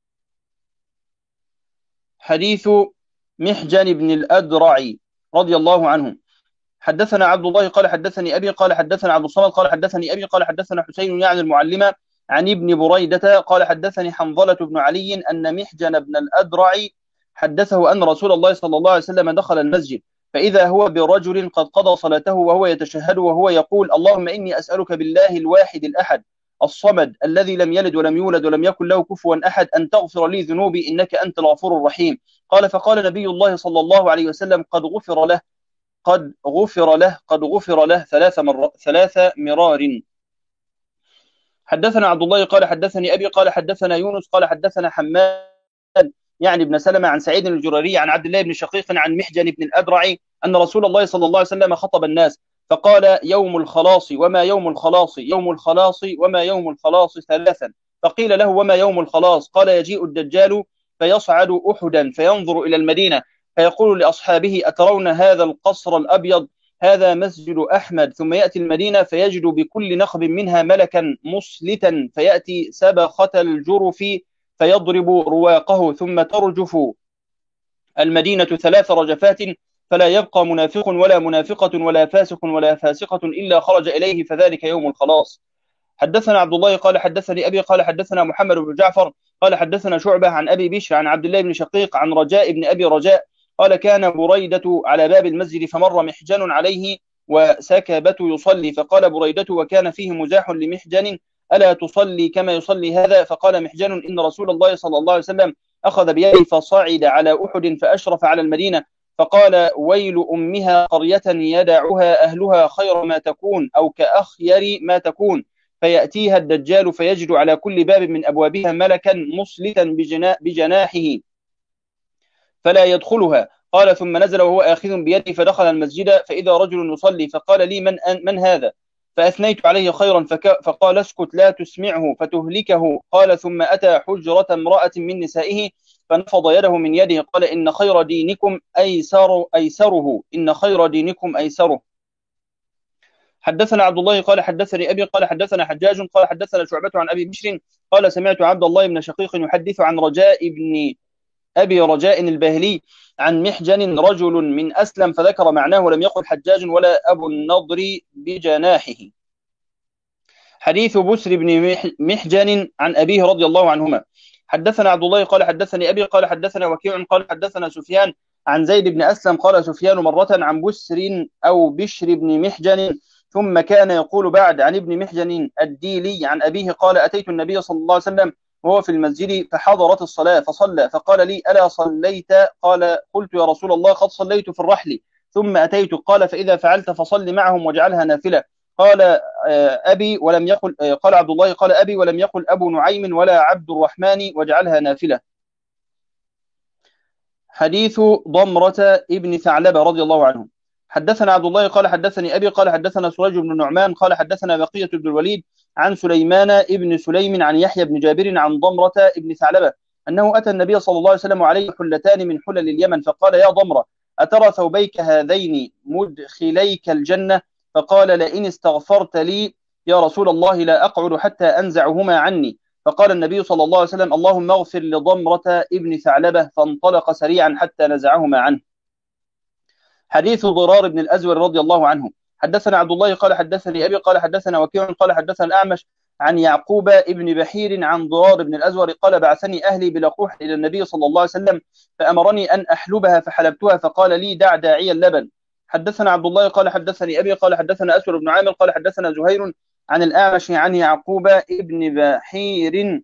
حديث محجن بن الأدرع رضي الله عنه. حدثنا عبد الله قال حدثني أبي قال حدثنا عبد الصمد قال حدثني أبي قال حدثنا حسين يعني المعلمة عن ابن بريدة قال حدثني حنظلة بن علي أن محجن بن الأدرع حدثه أن رسول الله صلى الله عليه وسلم دخل المسجد فإذا هو برجل قد قضى صلاته وهو يتشهد وهو يقول اللهم إني أسألك بالله الواحد الأحد الصمد الذي لم يلد ولم يولد ولم يكن له كفوا أحد أن تغفر لي ذنوبي إنك أنت الغفور الرحيم. قال فقال نبي الله صلى الله عليه وسلم قد غفر له قد غفر له قد غفر له ثلاث مر ثلاث مرار. حدثنا عبد الله قال حدثني أبي قال حدثنا يونس قال حدثنا حماد يعني ابن سلمة عن سعيد الجريري عن عبد الله بن شقيق عن محجن بن الأدرع أن رسول الله صلى الله عليه وسلم خطب الناس فقال يوم الخلاص وما يوم الخلاص يوم الخلاص وما يوم الخلاص ثلاثا. فقيل له وما يوم الخلاص؟ قال يجيء الدجال فيصعد أحدا فينظر إلى المدينة فيقول لأصحابه أترون هذا القصر الأبيض؟ هذا مسجد أحمد. ثم يأتي المدينة فيجد بكل نخب منها ملكا مصلتا فيأتي سبخة الجرف فيضرب رواقه ثم ترجف المدينة ثلاث رجفات فلا يبقى منافق ولا منافقة ولا فاسق ولا فاسقة إلا خرج إليه فذلك يوم الخلاص. حدثنا عبد الله قال حدثني أبي قال حدثنا محمد بن جعفر قال حدثنا شعبة عن أبي بشر عن عبد الله بن شقيق عن رجاء بن أبي رجاء قال كان بريدة على باب المسجد فمر محجن عليه وسكبة يصلي فقال بريدة وكان فيه مزاح لمحجن ألا تصلي كما يصلي هذا؟ فقال محجن إن رسول الله صلى الله عليه وسلم أخذ بيدي فصعد على أحد فأشرف على المدينة فقال ويل أمها قرية يدعها أهلها خير ما تكون أو كأخير ما تكون فيأتيها الدجال فيجد على كل باب من أبوابها ملكا مصلتا بجنا بجناحه فلا يدخلها. قال ثم نزل وهو آخذ بيدي فدخل المسجد فإذا رجل يصلي فقال لي من, من هذا؟ فأثنيت عليه خيرا فقال اسكت لا تسمعه فتهلكه. قال ثم أتى حجرة امرأة من نسائه فنفض يده من يده قال إن خير دينكم أيسر أيسره إن خير دينكم أيسره. حدثنا عبد الله قال حدثني أبي قال حدثنا حجاج قال حدثنا شعبة عن أبي بشر قال سمعت عبد الله بن شقيق يحدث عن رجاء بن أبي رجاء الباهلي عن محجن رجل من أسلم فذكر معناه ولم يقل حجاج ولا أبو النضر بجناحه. حديث بسر بن محجن عن أبيه رضي الله عنهما. حدثنا عبد الله قال حدثني أبي قال حدثنا وكيع قال حدثنا سفيان عن زيد بن أسلم قال سفيان مرة عن بسر أو بشر بن محجن ثم كان يقول بعد عن ابن محجن الديلي عن أبيه قال أتيت النبي صلى الله عليه وسلم وهو في المسجد فحضرت الصلاة فصلى فقال لي ألا صليت؟ قال قلت يا رسول الله قد صليت في الرحل ثم أتيت. قال فإذا فعلت فصل معهم واجعلها نافلة. قال أبي ولم يقل قال عبد الله قال أبي ولم يقل أبو نعيم ولا عبد الرحمن واجعلها نافلة. حديث ضمرة ابن ثعلبة رضي الله عنه. حدثنا عبد الله قال حدثني أبي قال حدثنا سريج بن نعمان قال حدثنا بقية بن الوليد عن سليمان ابن سليم عن يحيى بن جابر عن ضمرة ابن ثعلبة أنه أتى النبي صلى الله عليه وسلم وعليه حلتان من حلل اليمن فقال يا ضمرة أترى ثوبيك هذين مدخليك الجنة؟ فقال لئن استغفرت لي يا رسول الله لا أقعد حتى أنزعهما عني. فقال النبي صلى الله عليه وسلم: اللهم اغفر لضمرة ابن ثعلبة، فانطلق سريعا حتى نزعهما عنه. حديث ضرار بن الأزور رضي الله عنه. حدثنا عبد الله قال حدثني أبي قال حدثنا وكيع قال حدثنا الأعمش عن يعقوب ابن بحير عن ضرار بن الأزور قال: بعثني أهلي بلقوح إلى النبي صلى الله عليه وسلم فأمرني أن أحلبها فحلبتها، فقال لي: دع داعي اللبن. حدثنا عبد الله قال حدثني أبي قال حدثنا أسود بن عامر قال حدثنا زهير عن الأعمش عن يعقوب ابن بحير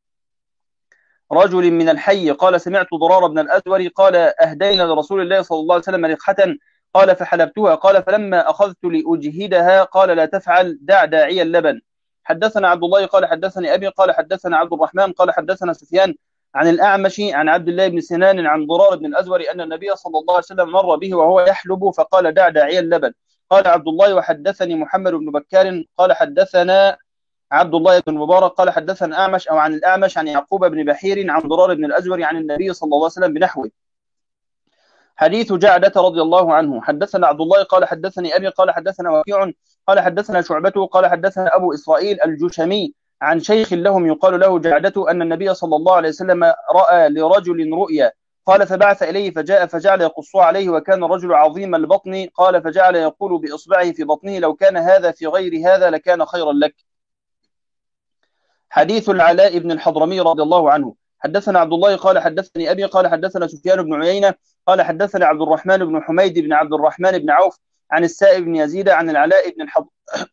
رجل من الحي قال: سمعت ضرار بن الأزور قال: أهدينا لرسول الله صلى الله عليه وسلم رقحة قال: فحلبتها قال: فلما أخذت لأجهدها قال: لا تفعل، دع داعي اللبن. حدثنا عبد الله قال حدثني أبي قال حدثنا عبد الرحمن قال حدثنا سفيان عن الأعمش عن عبد الله بن سنان عن ضرار بن الأزور أن النبي صلى الله عليه وسلم مر به وهو يحلب فقال: دع داعي اللبن. قال عبد الله: وحدثني محمد بن بكار قال حدثنا عبد الله بن مبارك قال حدثنا أعمش أو عن الأعمش عن يعقوب بن بحير عن ضرار بن الأزور عن النبي صلى الله عليه وسلم بنحوه. حديث جعدة رضي الله عنه. حدثنا عبد الله قال حدثني أبي قال حدثنا وكيع قال حدثنا شعبة قال حدثنا أبو إسرائيل الجشمي عن شيخ لهم يقال له جعدة أن النبي صلى الله عليه وسلم رأى لرجل رؤيا قال: فبعث إليه فجاء فجعل يقص عليه، وكان الرجل عظيم البطن قال: فجعل يقول بإصبعه في بطنه: لو كان هذا في غير هذا لكان خيرا لك. حديث العلاء بن الحضرمي رضي الله عنه. حدثنا عبد الله قال حدثني أبي قال حدثنا سفيان بن عيينة قال حدثنا عبد الرحمن بن حميد بن عبد الرحمن بن عوف عن السائب بن يزيد عن العلاء بن الحض...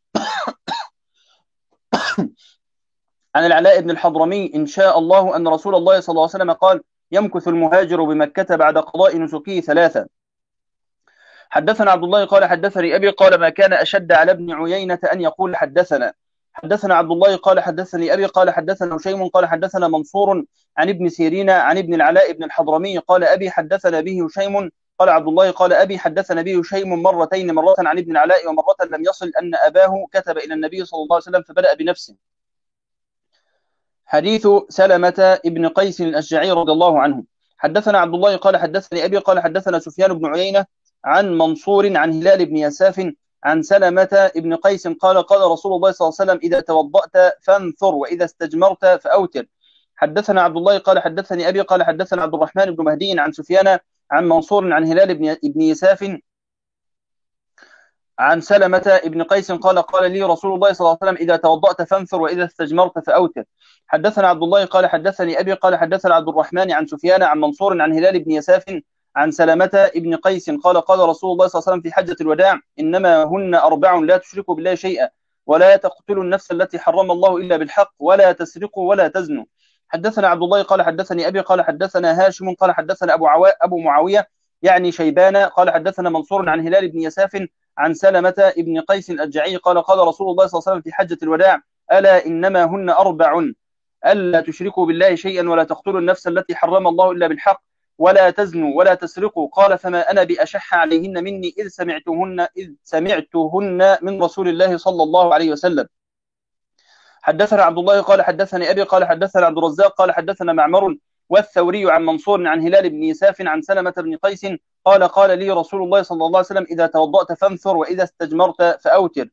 عن العلاء بن الحضرمي إن شاء الله أن رسول الله صلى الله عليه وسلم قال: يمكث المهاجر بمكة بعد قضاء نسكه ثلاثة. حدثنا عبد الله قال حدثني أبي قال: ما كان أشد على ابن عيينة أن يقول حدثنا. حدثنا عبد الله قال حدثني أبي قال حدثنا هشيم قال حدثنا منصور عن ابن سيرين عن ابن العلاء بن الحضرمي قال: أبي حدثنا به هشيم قال عبد الله قال: أبي حدثنا به هشيم مرتين، مرة عن ابن العلاء ومرة لم يصل أن أباه كتب إلى النبي صلى الله عليه وسلم فبدأ بنفسه. حديث سلمة ابن قيس الأشجعي رضي الله عنه. حدثنا عبد الله قال حدثني أبي قال حدثنا سفيان بن عيينة عن منصور عن هلال بن يساف عن سلمة ابن قيس قال: قال رسول الله صلى الله عليه وسلم: إذا توضأت فانثر، وإذا استجمرت فأوتر. حدثنا عبد الله قال حدثني أبي قال حدثنا عبد الرحمن بن مهدي عن سفيان عن منصور عن هلال بن يساف عن سلمة ابن قيس قال: قال لي رسول الله صلى الله عليه وسلم: إذا توضأت فانثر، وإذا استجمرت فأوتر. حدثنا عبد الله قال حدثني أبي قال حدثنا عبد الرحمن عن سفيان عن منصور عن هلال بن يساف عن سلمة ابن قيس قال: قال رسول الله صلى الله عليه وسلم في حجة الوداع: إنما هن أربع، لا تشركوا بالله شيئا، ولا تقتلوا النفس التي حرم الله إلا بالحق، ولا تسرقوا، ولا تزنوا. حدثنا عبد الله قال حدثني أبي قال حدثنا هاشم قال حدثنا أبو, عوا... أبو معاوية يعني شيبان قال حدثنا منصور عن هلال بن يساف عن سلمة ابن قيس الأشجعي قال: قال رسول الله صلى الله عليه وسلم في حجة الوداع: ألا إنما هن أربع، ألا تشركوا بالله شيئا، ولا تقتلوا النفس التي حرم الله إلا بالحق، ولا تزنوا، ولا تسرقوا. قال: فما أنا بأشح عليهن مني إذ سمعتهن إذ سمعتهن من رسول الله صلى الله عليه وسلم. حدثنا عبد الله قال حدثني أبي قال حدثنا عبد الرزاق قال حدثنا معمر والثوري عن منصور عن هلال بن يساف عن سلمة بن قيس قال: قال لي رسول الله صلى الله عليه وسلم: إذا توضأت فانثر، وإذا استجمرت فأوتر.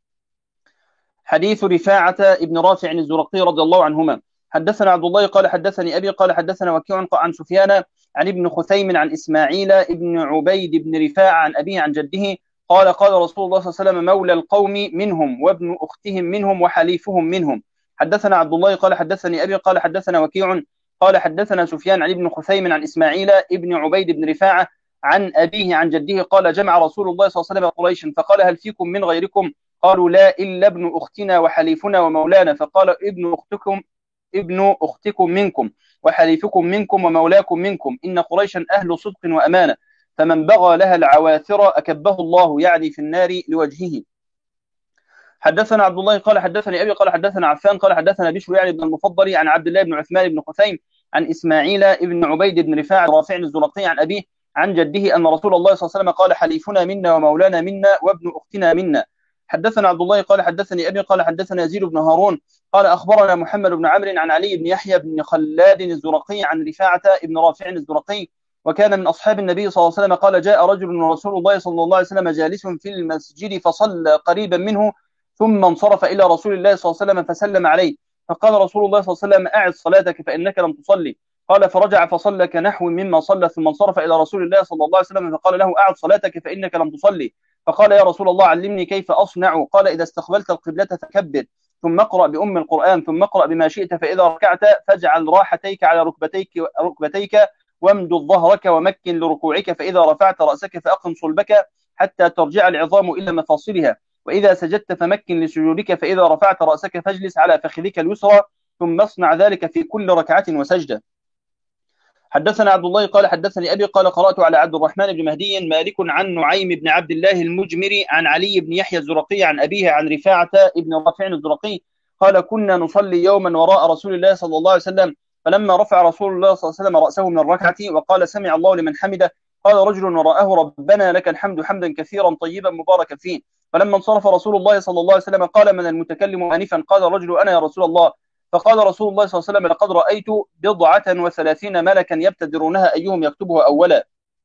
حديث رفاعة ابن رافع الزرقي رضي الله عنهما. حدثنا عبد الله قال حدثني أبي قال حدثنا وكيع عن سفيان عن ابن خثيم عن إسماعيل ابن عبيد بن رفاعة عن أبيه عن جده قال: قال رسول الله صلى الله عليه وسلم: مولى القوم منهم، وابن أختهم منهم، وحليفهم منهم. حدثنا عبد الله قال حدثني أبي قال حدثنا وكيع قال حدثنا سفيان عن ابن خثيم عن إسماعيل ابن عبيد بن رفاعة عن أبيه عن جده قال: جمع رسول الله صلى الله عليه وسلم قريش فقال: هل فيكم من غيركم؟ قالوا: لا، إلا ابن أختنا وحليفنا ومولانا. فقال: ابن أختكم ابن أختكم منكم، وحليفكم منكم، ومولاكم منكم. إن قريشا أهل صدق وأمانة، فمن بغى لها العواثر أكبه الله، يعني في النار لوجهه. حدثنا عبد الله قال حدثني أبي قال حدثنا عفان قال حدثنا بشر يعني بن المفضل عن عبد الله بن عثمان بن خثيم عن إسماعيل ابن عبيد بن رفاعة رافع الزرقي عن أبيه عن جده أن رسول الله صلى الله عليه وسلم قال: حليفنا منا، ومولانا منا، وابن أختنا منا. حدثنا عبد الله قال حدثني أبي قال حدثنا يزيد بن هارون قال: أخبرنا محمد بن عمرو عن علي بن يحيى بن خلاد الزرقي عن رفاعة ابن رافع الزرقي وكان من أصحاب النبي صلى الله عليه وسلم قال: جاء رجل من رسول الله صلى الله عليه وسلم جالس في المسجد فصلى قريبا منه ثم انصرف إلى رسول الله صلى الله عليه وسلم فسلم عليه فقال رسول الله صلى الله عليه وسلم أعد صلاتك فإنك لم تصلي. قال فرجع فصلى كنحو مما صلى ثم انصرف إلى رسول الله صلى الله عليه وسلم فقال له أعد صلاتك فإنك لم تصلي. فقال يا رسول الله علمني كيف أصنع. قال إذا استقبلت القبلة فكبر ثم اقرأ بأم القرآن ثم اقرأ بما شئت فإذا ركعت فاجعل راحتيك على ركبتيك ركبتيك وامدد ظهرك ومكن لركوعك فإذا رفعت رأسك فأقم صلبك حتى ترجع العظام إلى مفاصلها وإذا سجدت فمكن لسجودك فإذا رفعت رأسك فاجلس على فخذك اليسرى ثم اصنع ذلك في كل ركعة وسجدة. حدثنا عبد الله قال حدثني أبي قال قرأت على عبد الرحمن بن مهدي مالك عن نعيم بن عبد الله المجمري عن علي بن يحيى الزرقي عن أبيه عن رفاعة ابن رافع الزرقي قال كنا نصلي يوما وراء رسول الله صلى الله عليه وسلم فلما رفع رسول الله صلى الله عليه وسلم رأسه من الركعة وقال سمع الله لمن حمده قال رجل وراءه ربنا لك الحمد حمدا كثيرا طيبا مباركا فيه. فلما انصرف رسول الله صلى الله عليه وسلم قال من المتكلم آنفا؟ قال الرجل أنا يا رسول الله. فقال رسول الله صلى الله عليه وسلم لقد رأيت بضعة وثلاثين ملكا يبتدرونها أيهم يكتبها أولا.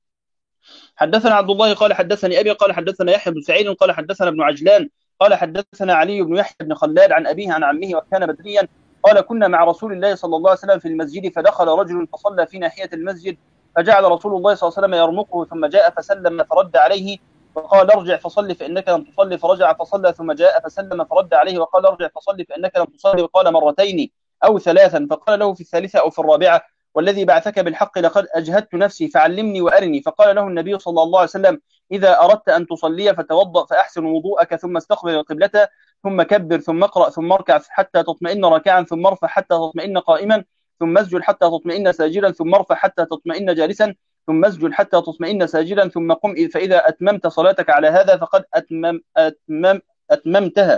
حدثنا عبد الله قال حدثني أبي قال حدثنا يحيى بن سعيد قال حدثنا ابن عجلان قال حدثنا علي بن يحيى بن خلاد عن أبيه عن عمه وكان بدريا قال كنا مع رسول الله صلى الله عليه وسلم في المسجد فدخل رجل فصلى في ناحية المسجد فجعل رسول الله صلى الله عليه وسلم يرمقه ثم جاء فسلم فرد عليه وقال ارجع فصلي فإنك لم تصلي فرجع فصلى ثم جاء فسلم فرد عليه وقال ارجع فصلي فإنك لم تصلي وقال مرتين أو ثلاثا فقال له في الثالثة أو في الرابعة والذي بعثك بالحق لقد أجهدت نفسي فعلمني وأرني. فقال له النبي صلى الله عليه وسلم إذا أردت أن تصلي فتوضأ فأحسن وضوءك ثم استقبل القبلة ثم كبر ثم اقرأ ثم اركع حتى تطمئن راكعا ثم ارفع حتى تطمئن قائما ثم اسجد حتى تطمئن ساجدا ثم ارفع حتى تطمئن جالسا ثم اسجد حتى تطمئن ساجدا ثم قم فإذا أتممت صلاتك على هذا فقد أتمم أتمم أتممتها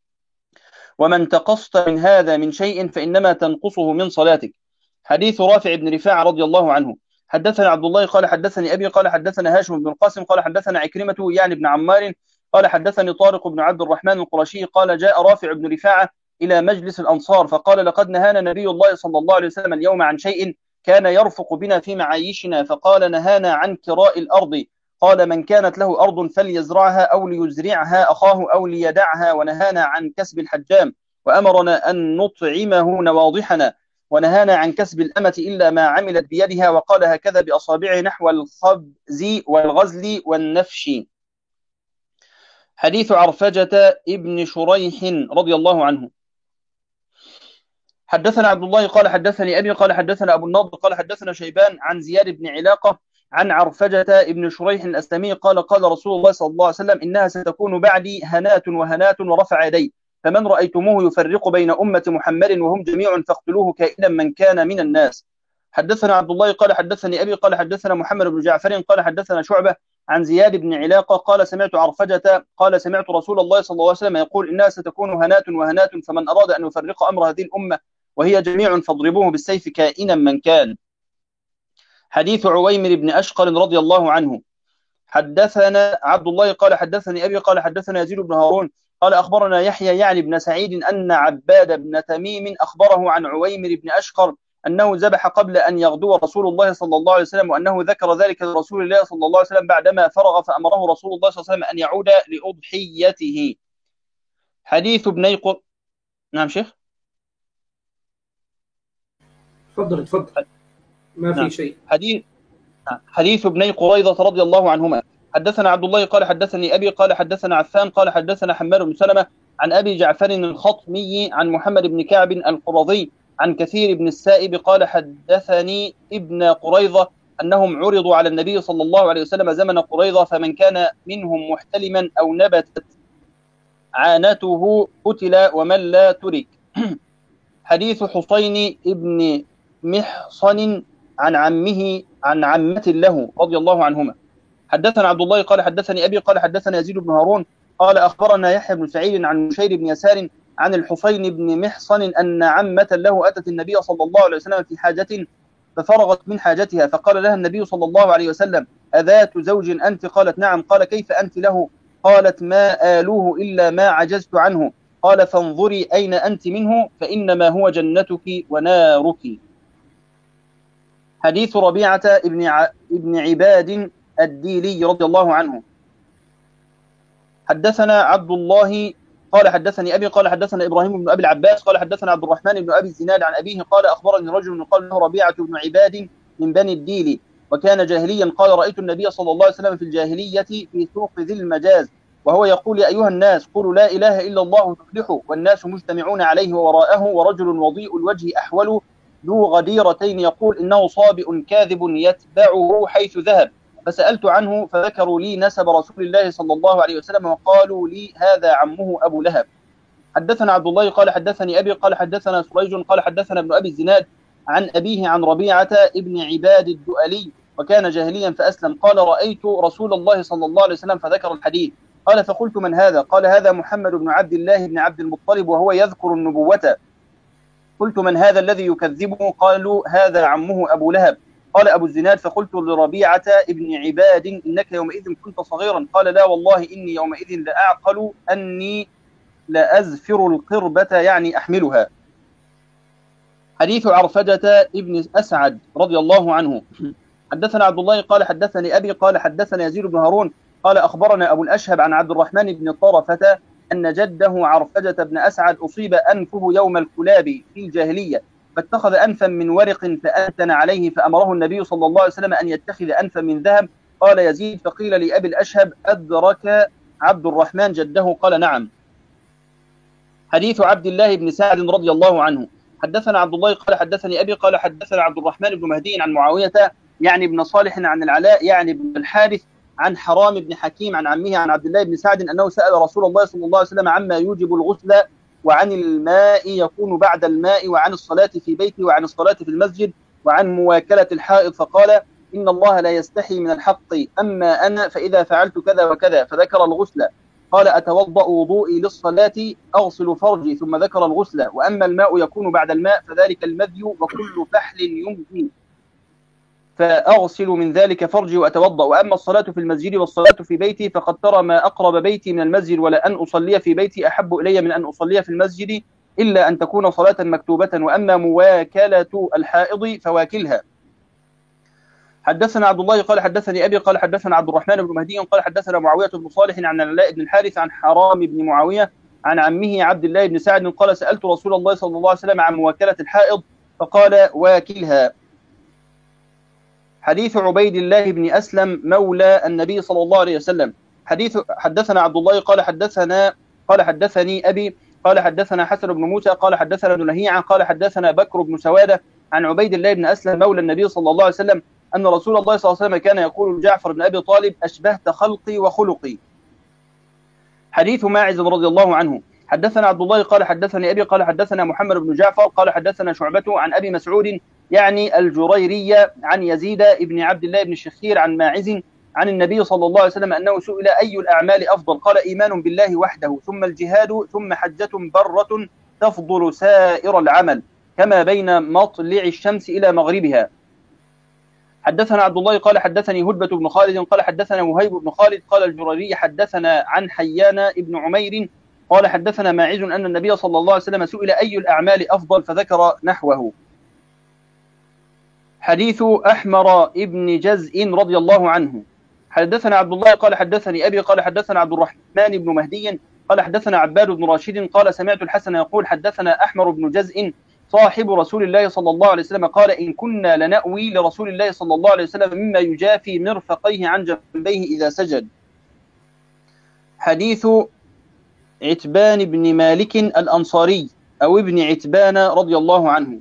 ومن تقصت من هذا من شيء فإنما تنقصه من صلاتك. حديث رافع بن رفاعة رضي الله عنه. حدثنا عبد الله قال حدثني أبي قال حدثنا هاشم بن القاسم قال حدثنا عكرمة يعني بن عمار قال حدثني طارق بن عبد الرحمن القرشي قال جاء رافع بن رفاعة إلى مجلس الأنصار فقال لقد نهانا نبي الله صلى الله عليه وسلم اليوم عن شيء كان يرفق بنا في معايشنا فقال نهانا عن كراء الأرض. قال من كانت له أرض فليزرعها أو ليزرعها أخاه أو ليدعها ونهانا عن كسب الحجام وأمرنا أن نطعمه نواضحنا ونهانا عن كسب الأمة إلا ما عملت بيدها وقال هكذا بأصابعه نحو الخبز والغزل والنفش. حديث عرفجة ابن شريح رضي الله عنه. حدثنا عبد الله قال حدثني أبي قال حدثنا أبو النضر قال حدثنا شيبان عن زياد بن علاقة عن عرفجة ابن شريح الأسلمي قال قال رسول الله صلى الله عليه وسلم إنها ستكون بعدي هنات وهنات ورفع يديه فمن رأيتموه يفرق بين أمة محمد وهم جميع فاقتلوه كائنا من كان من الناس. حدثنا عبد الله قال حدثني أبي قال حدثنا محمد بن جعفر قال حدثنا شعبة عن زياد بن علاقة قال سمعت عرفجة قال سمعت رسول الله صلى الله عليه وسلم يقول إنها ستكون هنات وهنات فمن أراد أن يفرق أمر هذه الأمة وهي جميع فاضربوه بالسيف كائنا من كان. حديث عويمر بن أشقر رضي الله عنه. حدثنا عبد الله قال حدثني أبي قال حدثنا يزيد بن هارون قال أخبرنا يحيى يعني بن سعيد أن عباد بن تميم أخبره عن عويمر بن أشقر أنه ذبح قبل أن يغدو رسول الله صلى الله عليه وسلم وأنه ذكر ذلك لرسول الله صلى الله عليه وسلم بعدما فرغ فأمره رسول الله صلى الله عليه وسلم أن يعود لأضحيته. حديث ابني قر... نعم شيخ تفضل تفضل ما في نعم. شيء. حديث حديث ابني قريظة رضي الله عنهما. حدثنا عبد الله قال حدثني أبي قال حدثنا عفان قال حدثنا حماد بن سلمة عن أبي جعفر الخطمي عن محمد بن كعب القرظي عن كثير بن السائب قال حدثني ابن قريظة أنهم عرضوا على النبي صلى الله عليه وسلم زمن قريظة فمن كان منهم محتلما أو نبتت عانته قتل ومن لا ترك. حديث حسين ابن محصن عن عمه عن عمة له رضي الله عنهما. حدثنا عبد الله قال حدثني أبي قال حدثنا يزيد بن هارون قال أخبرنا يحيى بن سعيد عن مشير بن يسار عن الحسين بن محصن أن عمة له أتت النبي صلى الله عليه وسلم في حاجة ففرغت من حاجتها فقال لها النبي صلى الله عليه وسلم أذات زوج أنت؟ قالت نعم. قال كيف أنت له؟ قالت ما آلوه إلا ما عجزت عنه. قال فانظري أين أنت منه فإنما هو جنتك ونارك. حديث ربيعة ابن ع... ابن عباد الديلي رضي الله عنه. حدثنا عبد الله قال حدثني أبي قال حدثنا إبراهيم بن أبي العباس قال حدثنا عبد الرحمن بن أبي الزناد عن أبيه قال أخبرني رجل قال له ربيعة بن عباد من بني الديل وكان جاهليا قال رأيت النبي صلى الله عليه وسلم في الجاهلية في سوق ذي المجاز وهو يقول يا أيها الناس قولوا لا إله إلا الله تفلحوا والناس مجتمعون عليه ووراءه ورجل وضيء الوجه أحول ذو غديرتين يقول إنه صابئ كاذب يتبعه حيث ذهب فسألت عنه فذكروا لي نسب رسول الله صلى الله عليه وسلم وقالوا لي هذا عمه أبو لهب. حدثنا عبد الله قال حدثني أبي قال حدثنا سريج قال حدثنا ابن أبي الزناد عن أبيه عن ربيعة ابن عباد الدؤلي وكان جاهليا فأسلم قال رأيت رسول الله صلى الله عليه وسلم فذكر الحديث قال فقلت من هذا قال هذا محمد بن عبد الله بن عبد المطلب وهو يذكر النبوة قلت من هذا الذي يكذبه قالوا هذا عمه أبو لهب قال أبو الزناد فقلت لربيعة ابن عباد إنك يومئذ كنت صغيرا قال لا والله إني يومئذ لأعقل أني لأزفر القربة يعني أحملها. حديث عرفجة ابن أسعد رضي الله عنه. حدثنا عبد الله قال حدثني أبي قال حدثنا يزيد بن هارون قال أخبرنا أبو الأشهب عن عبد الرحمن بن طرفة أن جده عرفجة بن أسعد أصيب أنفه يوم الكلاب في الجاهلية فاتخذ أنفا من ورق فأنتن عليه فأمره النبي صلى الله عليه وسلم أن يتخذ أنفا من ذهب. قال يزيد فقيل لأبي الأشهب أدرك عبد الرحمن جده قال نعم. حديث عبد الله بن سعد رضي الله عنه. حدثنا عبد الله قال حدثني أبي قال حدثنا عبد الرحمن بن مهدي عن معاوية يعني ابن صالح عن العلاء يعني ابن الحارث عن حرام بن حكيم عن عمه عن عبد الله بن سعد أنه سأل رسول الله صلى الله عليه وسلم عما يوجب الغسل وعن الماء يكون بعد الماء وعن الصلاة في بيته وعن الصلاة في المسجد وعن مواكلة الحائض فقال إن الله لا يستحي من الحق أما أنا فإذا فعلت كذا وكذا فذكر الغسل قال أتوضأ وضوئي للصلاة أغسل فرجي ثم ذكر الغسل وأما الماء يكون بعد الماء فذلك المذي وكل فحل يمضي فأغسل من ذلك فرجي وأتوضأ وأما الصلاة في المسجد والصلاة في بيتي فقد ترى ما أقرب بيتي من المسجد ولا أن أصلي في بيتي أحب إلي من أن أصلي في المسجد إلا أن تكون صلاة مكتوبة وأما مواكلة الحائض فواكلها. حدثنا عبد الله قال حدثني أبي قال حدثنا عبد الرحمن بن مهدي قال حدثنا معاوية بن صالح عن العلاء بن الحارث عن حرام بن معاوية عن عمه عبد الله بن سعد قال سألت رسول الله صلى الله عليه وسلم عن مواكلة الحائض فقال واكلها. حديث عبيد الله بن أسلم مولى النبي صلى الله عليه وسلم. حديث حدثنا عبد الله قال حدثنا قال حدثني أبي قال حدثنا حسن بن موسى قال حدثنا ابن لهيعة قال حدثنا بكر بن سوادة عن عبيد الله بن أسلم مولى النبي صلى الله عليه وسلم أن رسول الله صلى الله عليه وسلم كان يقول لجعفر بن أبي طالب أشبهت خلقي وخلقي. حديث ماعز رضي الله عنه. حدثنا عبد الله قال حدثني أبي قال حدثنا محمد بن جعفر قال حدثنا شعبة عن أبي مسعود يعني الجريرية عن يزيد بن عبد الله بن الشخير عن ماعز عن النبي صلى الله عليه وسلم أنه سئل أي الأعمال أفضل قال إيمان بالله وحده ثم الجهاد ثم حجة برة تفضل سائر العمل كما بين مطلع الشمس إلى مغربها. حدثنا عبد الله قال حدثني هدبة بن خالد قال حدثنا وهيب بن خالد قال الجريري حدثنا عن حيان بن عمير قال حدثنا ماعز أن النبي صلى الله عليه وسلم سئل أي الأعمال أفضل فذكر نحوه. حديث أحمر ابن جزء رضي الله عنه. حدثنا عبد الله قال حدثني أبي قال حدثنا عبد الرحمن بن مهدي قال حدثنا عباد بن راشد قال سمعت الحسن يقول حدثنا أحمر بن جزء صاحب رسول الله صلى الله عليه وسلم قال إن كنا لنأوي لرسول الله صلى الله عليه وسلم مما يجافي مرفقيه عن جنبيه إذا سجد. حديث عتبان بن مالك الأنصاري أو ابن عتبان رضي الله عنه.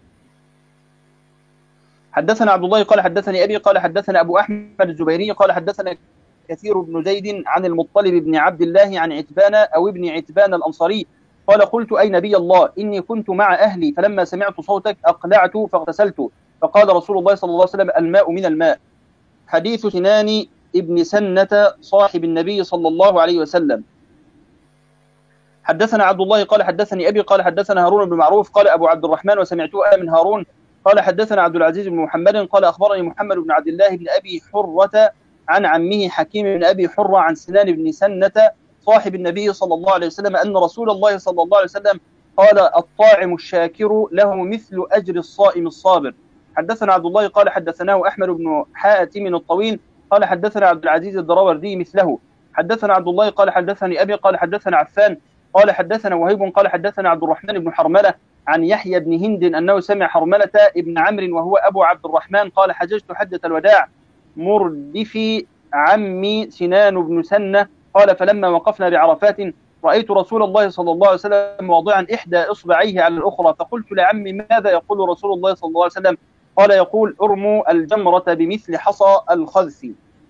حدثنا عبد الله قال حدثني أبي قال حدثنا أبو أحمد الزبيري قال حدثنا كثير بن زيد عن المطلب بن عبد الله عن عتبان أو ابن عتبان الأنصاري قال قلت أي نبي الله إني كنت مع أهلي فلما سمعت صوتك أقلعت فاغتسلت فقال رسول الله صلى الله عليه وسلم الماء من الماء. حديث سنان ابن سنة صاحب النبي صلى الله عليه وسلم. حدثنا عبد الله قال حدثني أبي قال حدثنا هارون بن معروف قال أبو عبد الرحمن وسمعته أنا من هارون قال حدثنا عبد العزيز بن محمد قال أخبرني محمد بن عبد الله بن أبي حرة عن عمه حكيم بن أبي حرة عن سنان بن سنة صاحب النبي صلى الله عليه وسلم أن رسول الله صلى الله عليه وسلم قال الطاعم الشاكر له مثل أجر الصائم الصابر. حدثنا عبد الله قال حدثناه أحمد بن حاتم الطويل قال حدثنا عبد العزيز الدراوردي مثله. حدثنا عبد الله قال حدثني أبي قال حدثنا عفان قال حدثنا وهيب قال حدثنا عبد الرحمن بن حرملة عن يحيى بن هند أنه سمع حرملة ابن عمرو وهو أبو عبد الرحمن قال حججت حجة الوداع مردفي عمي سنان بن سنة قال فلما وقفنا بعرفات رأيت رسول الله صلى الله عليه وسلم واضعا إحدى إصبعيه على الأخرى فقلت لعمي ماذا يقول رسول الله صلى الله عليه وسلم؟ قال يقول ارموا الجمرة بمثل حصى الخذف.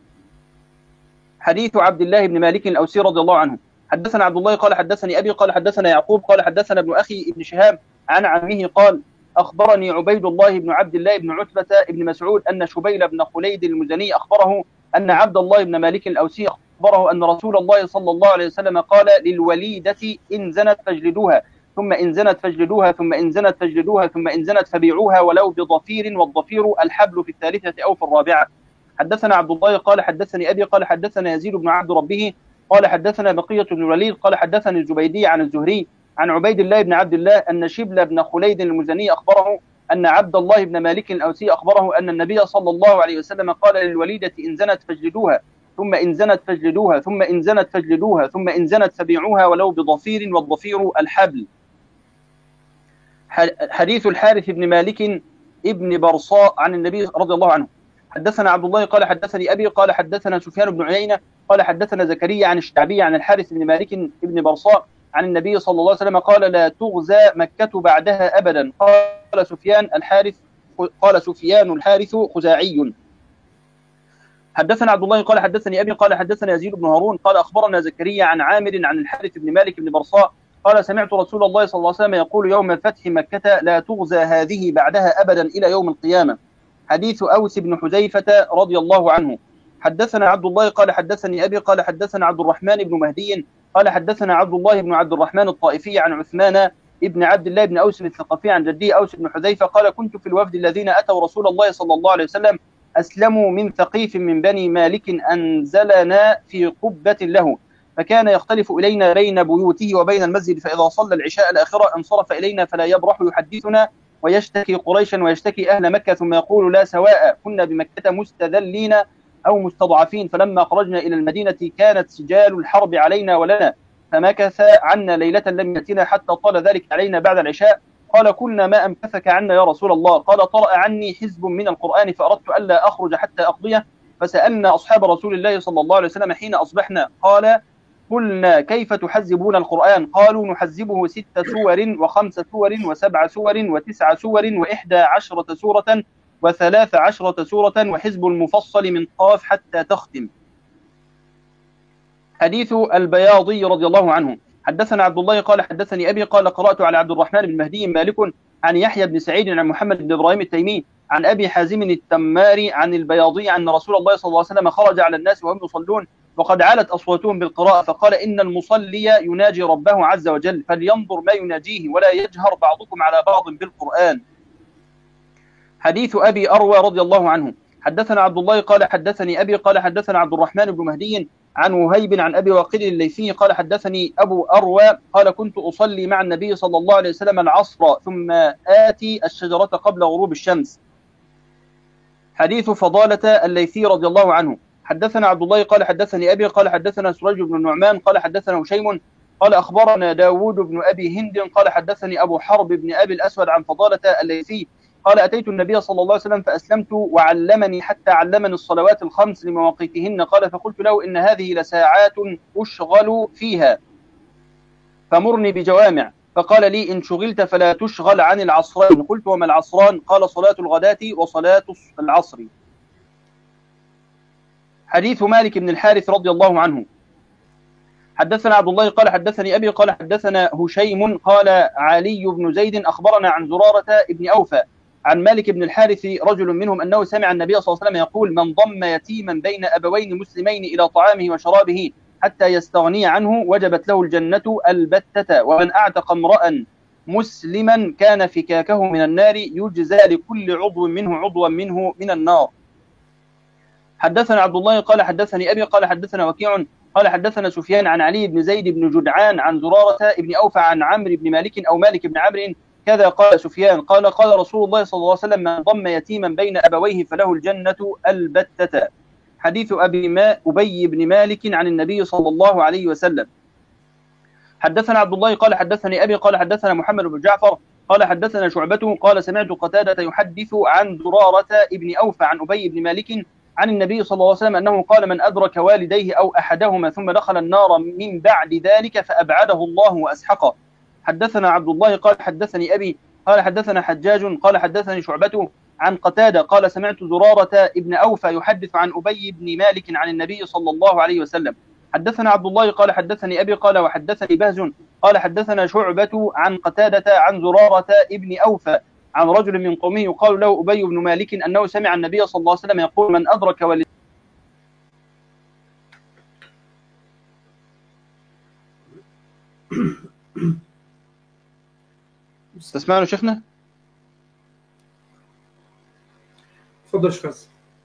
حديث عبد الله بن مالك الأوسي رضي الله عنه. حدثنا عبد الله قال حدثني أبي قال حدثنا يعقوب قال حدثنا ابن أخي ابن شهاب عن عمه قال أخبرني عبيد الله بن عبد الله بن عتبة بن مسعود أن شبيل بن خليد المزني أخبره أن عبد الله بن مالك الأوسي أخبره أن رسول الله صلى الله عليه وسلم قال للوليدة إن زنت فاجلدوها ثم إن زنت فاجلدوها ثم إن زنت فاجلدوها ثم إن زنت فبيعوها ولو بضفير والضفير الحبل في الثالثة أو في الرابعة. حدثنا عبد الله قال حدثني أبي قال حدثنا يزيد بن عبد ربه قال حدثنا بقية بن الوليد قال حدثني الزبيدي عن الزهري عن عبيد الله بن عبد الله أن شبل بن خليد المزني أخبره أن عبد الله بن مالك الأوسي أخبره أن النبي صلى الله عليه وسلم قال للوليدة إن زنت فاجلدوها ثم إن زنت فاجلدوها ثم إن زنت فاجلدوها ثم إن زنت فبيعوها ولو بضفير والضفير الحبل. حديث الحارث بن مالك ابن برصاء عن النبي رضي الله عنه. حدثنا عبد الله قال حدثني أبي قال حدثنا سفيان بن عيينة قال حدثنا زكريا عن الشعبي عن الحارث بن مالك ابن برصاء عن النبي صلى الله عليه وسلم قال لا تغزى مكة بعدها أبدا. قال سفيان الحارث قال سفيان الحارث خزاعي. حدثنا عبد الله قال حدثني أبي قال حدثنا يزيد بن هارون قال أخبرنا زكريا عن عامر عن الحارث بن مالك بن برصاء قال سمعت رسول الله صلى الله عليه وسلم يقول يوم فتح مكة لا تغزى هذه بعدها أبدا إلى يوم القيامة. حديث أوس بن حذيفة رضي الله عنه. حدثنا عبد الله قال حدثني أبي قال حدثنا عبد الرحمن بن مهدي قال حدثنا عبد الله بن عبد الرحمن الطائفي عن عثمان ابن عبد الله بن أوس الثقفي عن جدي أوس بن حذيفة قال كنت في الوفد الذين أتوا رسول الله صلى الله عليه وسلم أسلموا من ثقيف من بني مالك أنزلنا في قبة له فكان يختلف إلينا بين بيوته وبين المسجد فإذا صلى العشاء الآخرة انصرف إلينا فلا يبرح يحدثنا ويشتكي قريشا ويشتكي أهل مكة ثم يقول لا سواء كنا بمكة مستذلين أو مستضعفين فلما خرجنا إلى المدينة كانت سجال الحرب علينا ولنا فمكث عنا ليلة لم يأتنا حتى طال ذلك علينا بعد العشاء قال كنا ما أمكثك عنا يا رسول الله قال طرأ عني حزب من القرآن فأردت ألا أخرج حتى أقضيه فسألنا أصحاب رسول الله صلى الله عليه وسلم حين أصبحنا قال قلنا كيف تحزبون القرآن قالوا نحزبه ست سور وخمس سور وسبع سور وتسع سور وإحدى عشرة سورة وثلاث عشرة سورة وحزب المفصل من قاف حتى تختم. حديث البياضي رضي الله عنه. حدثنا عبد الله قال حدثني أبي قال قرأت على عبد الرحمن بن مهدي مالك عن يحيى بن سعيد عن محمد بن إبراهيم التيمي عن أبي حازم التماري عن البياضي عن رسول الله صلى الله عليه وسلم خرج على الناس وهم يصلون وقد علت أصواتهم بالقراءة فقال إن المصلي يناجي ربه عز وجل فلينظر ما يناجيه ولا يجهر بعضكم على بعض بالقرآن. حديث أبي أروى رضي الله عنه. حدثنا عبد الله قال حدثني أبي قال حدثنا عبد الرحمن بن مهدي عن وهيب عن أبي واقد الليثي قال حدثني أبو أروى قال كنت أصلي مع النبي صلى الله عليه وسلم العصر ثم آتي الشجرة قبل غروب الشمس. حديث فضالة الليثي رضي الله عنه. حدثنا عبد الله قال حدثني أبي قال حدثنا سريج بن النعمان قال حدثنا هشيم قال أخبرنا داود بن أبي هند قال حدثني أبو حرب بن أبي الأسود عن فضالة الليثي قال أتيت النبي صلى الله عليه وسلم فأسلمت وعلمني حتى علمني الصلوات الخمس لمواقيتهن قال فقلت له إن هذه لساعات أشغل فيها فمرني بجوامع فقال لي إن شغلت فلا تشغل عن العصرين قلت وما العصران قال صلاة الغداة وصلاة العصر. حديث مالك بن الحارث رضي الله عنه. حدثنا عبد الله قال حدثني أبي قال حدثنا هشيم قال علي بن زيد أخبرنا عن زرارة ابن أوفى عن مالك بن الحارث رجل منهم أنه سمع النبي صلى الله عليه وسلم يقول من ضم يتيما بين أبوين مسلمين إلى طعامه وشرابه حتى يستغني عنه وجبت له الجنة البتة ومن أعتق امرأ مسلما كان فكاكه من النار يجزى لكل عضو منه عضوا منه من النار. حدثنا عبد الله قال حدثني أبي قال حدثنا وكيع قال حدثنا سفيان عن علي بن زيد بن جدعان عن زرارة ابن أوفى عن عمرو بن مالك أو مالك بن عمرو كذا قال سفيان قال قال رسول الله صلى الله عليه وسلم من ضم يتيما بين أبويه فله الجنة البتة. حديث أبي ما أبي بن مالك عن النبي صلى الله عليه وسلم. حدثنا عبد الله قال حدثني أبي قال حدثنا محمد بن جعفر قال حدثنا شعبة قال سمعت قتادة يحدث عن زرارة ابن أوفى عن أبي بن مالك عن النبي صلى الله عليه وسلم أنه قال من أدرك والديه أو أحدهما ثم دخل النار من بعد ذلك فأبعده الله وأسحقه. حدثنا عبد الله قال حدثني أبي قال حدثنا حجاج قال حدثني شعبة عن قتادة قال سمعت زرارة ابن أوفى يحدث عن أبي بن مالك عن النبي صلى الله عليه وسلم. حدثنا عبد الله قال حدثني أبي قال وحدثني بهز قال حدثنا شعبة عن قتادة عن زرارة ابن أوفى عن رجل من قومه يقال له أبي بن مالك أنه سمع النبي صلى الله عليه وسلم يقول من أدرك والديه. تسمعنا شيخنا؟ تفضل شيخ.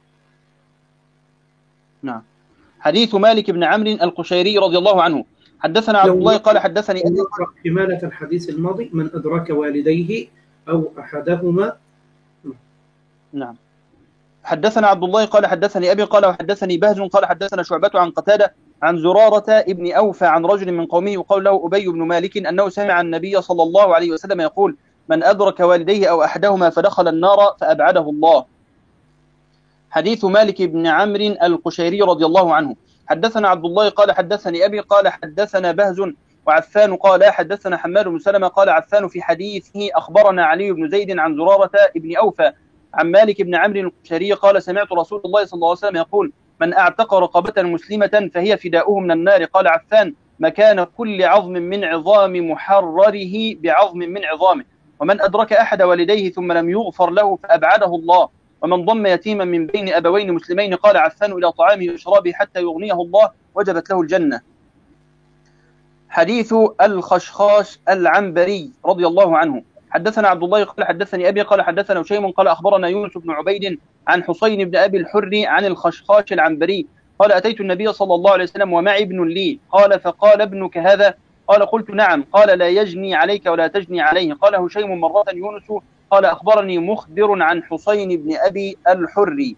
نعم. حديث مالك بن عمرو القشيري رضي الله عنه. حدثنا عبد الله قال حدثني نقرأ كمالة الحديث الماضي من أدرك والديه أو أحدهما. نعم. حدثنا عبد الله قال حدثني أبي قال وحدثني بهز قال حدثنا شعبة عن قتادة عن زرارة ابن أوفى عن رجل من قومه يقال له أبي بن مالك أنه سمع النبي صلى الله عليه وسلم يقول من أدرك والديه أو أحدهما فدخل النار فأبعده الله. حديث مالك بن عمرو القشيري رضي الله عنه. حدثنا عبد الله قال حدثني أبي قال حدثنا بهز وعفان قال حدثنا حماد بن سلمة قال عفان في حديثه أخبرنا علي بن زيد عن زرارة ابن أوفى عن مالك بن عمرو القشيري قال سمعت رسول الله صلى الله عليه وسلم يقول من أعتق رقبة مسلمة فهي فداؤه من النار. قال عفان مكان كل عظم من عظام محرره بعظم من عظامه. ومن أدرك أحد والديه ثم لم يغفر له فأبعده الله. ومن ضم يتيما من بين أبوين مسلمين قال عفان إلى طعامه وشرابه حتى يغنيه الله وجبت له الجنة. حديث الخشخاش العنبري رضي الله عنه. حدثنا عبد الله قال حدثني أبي قال حدثنا هشيم قال أخبرنا يونس بن عبيد عن حسين بن أبي الحر عن الخشخاش العنبري قال أتيت النبي صلى الله عليه وسلم ومعي ابن لي قال فقال ابنك هذا قال قلت نعم قال لا يجني عليك ولا تجني عليه. قال هشيم مرة يونس قال أخبرني مخبر عن حسين بن أبي الحر.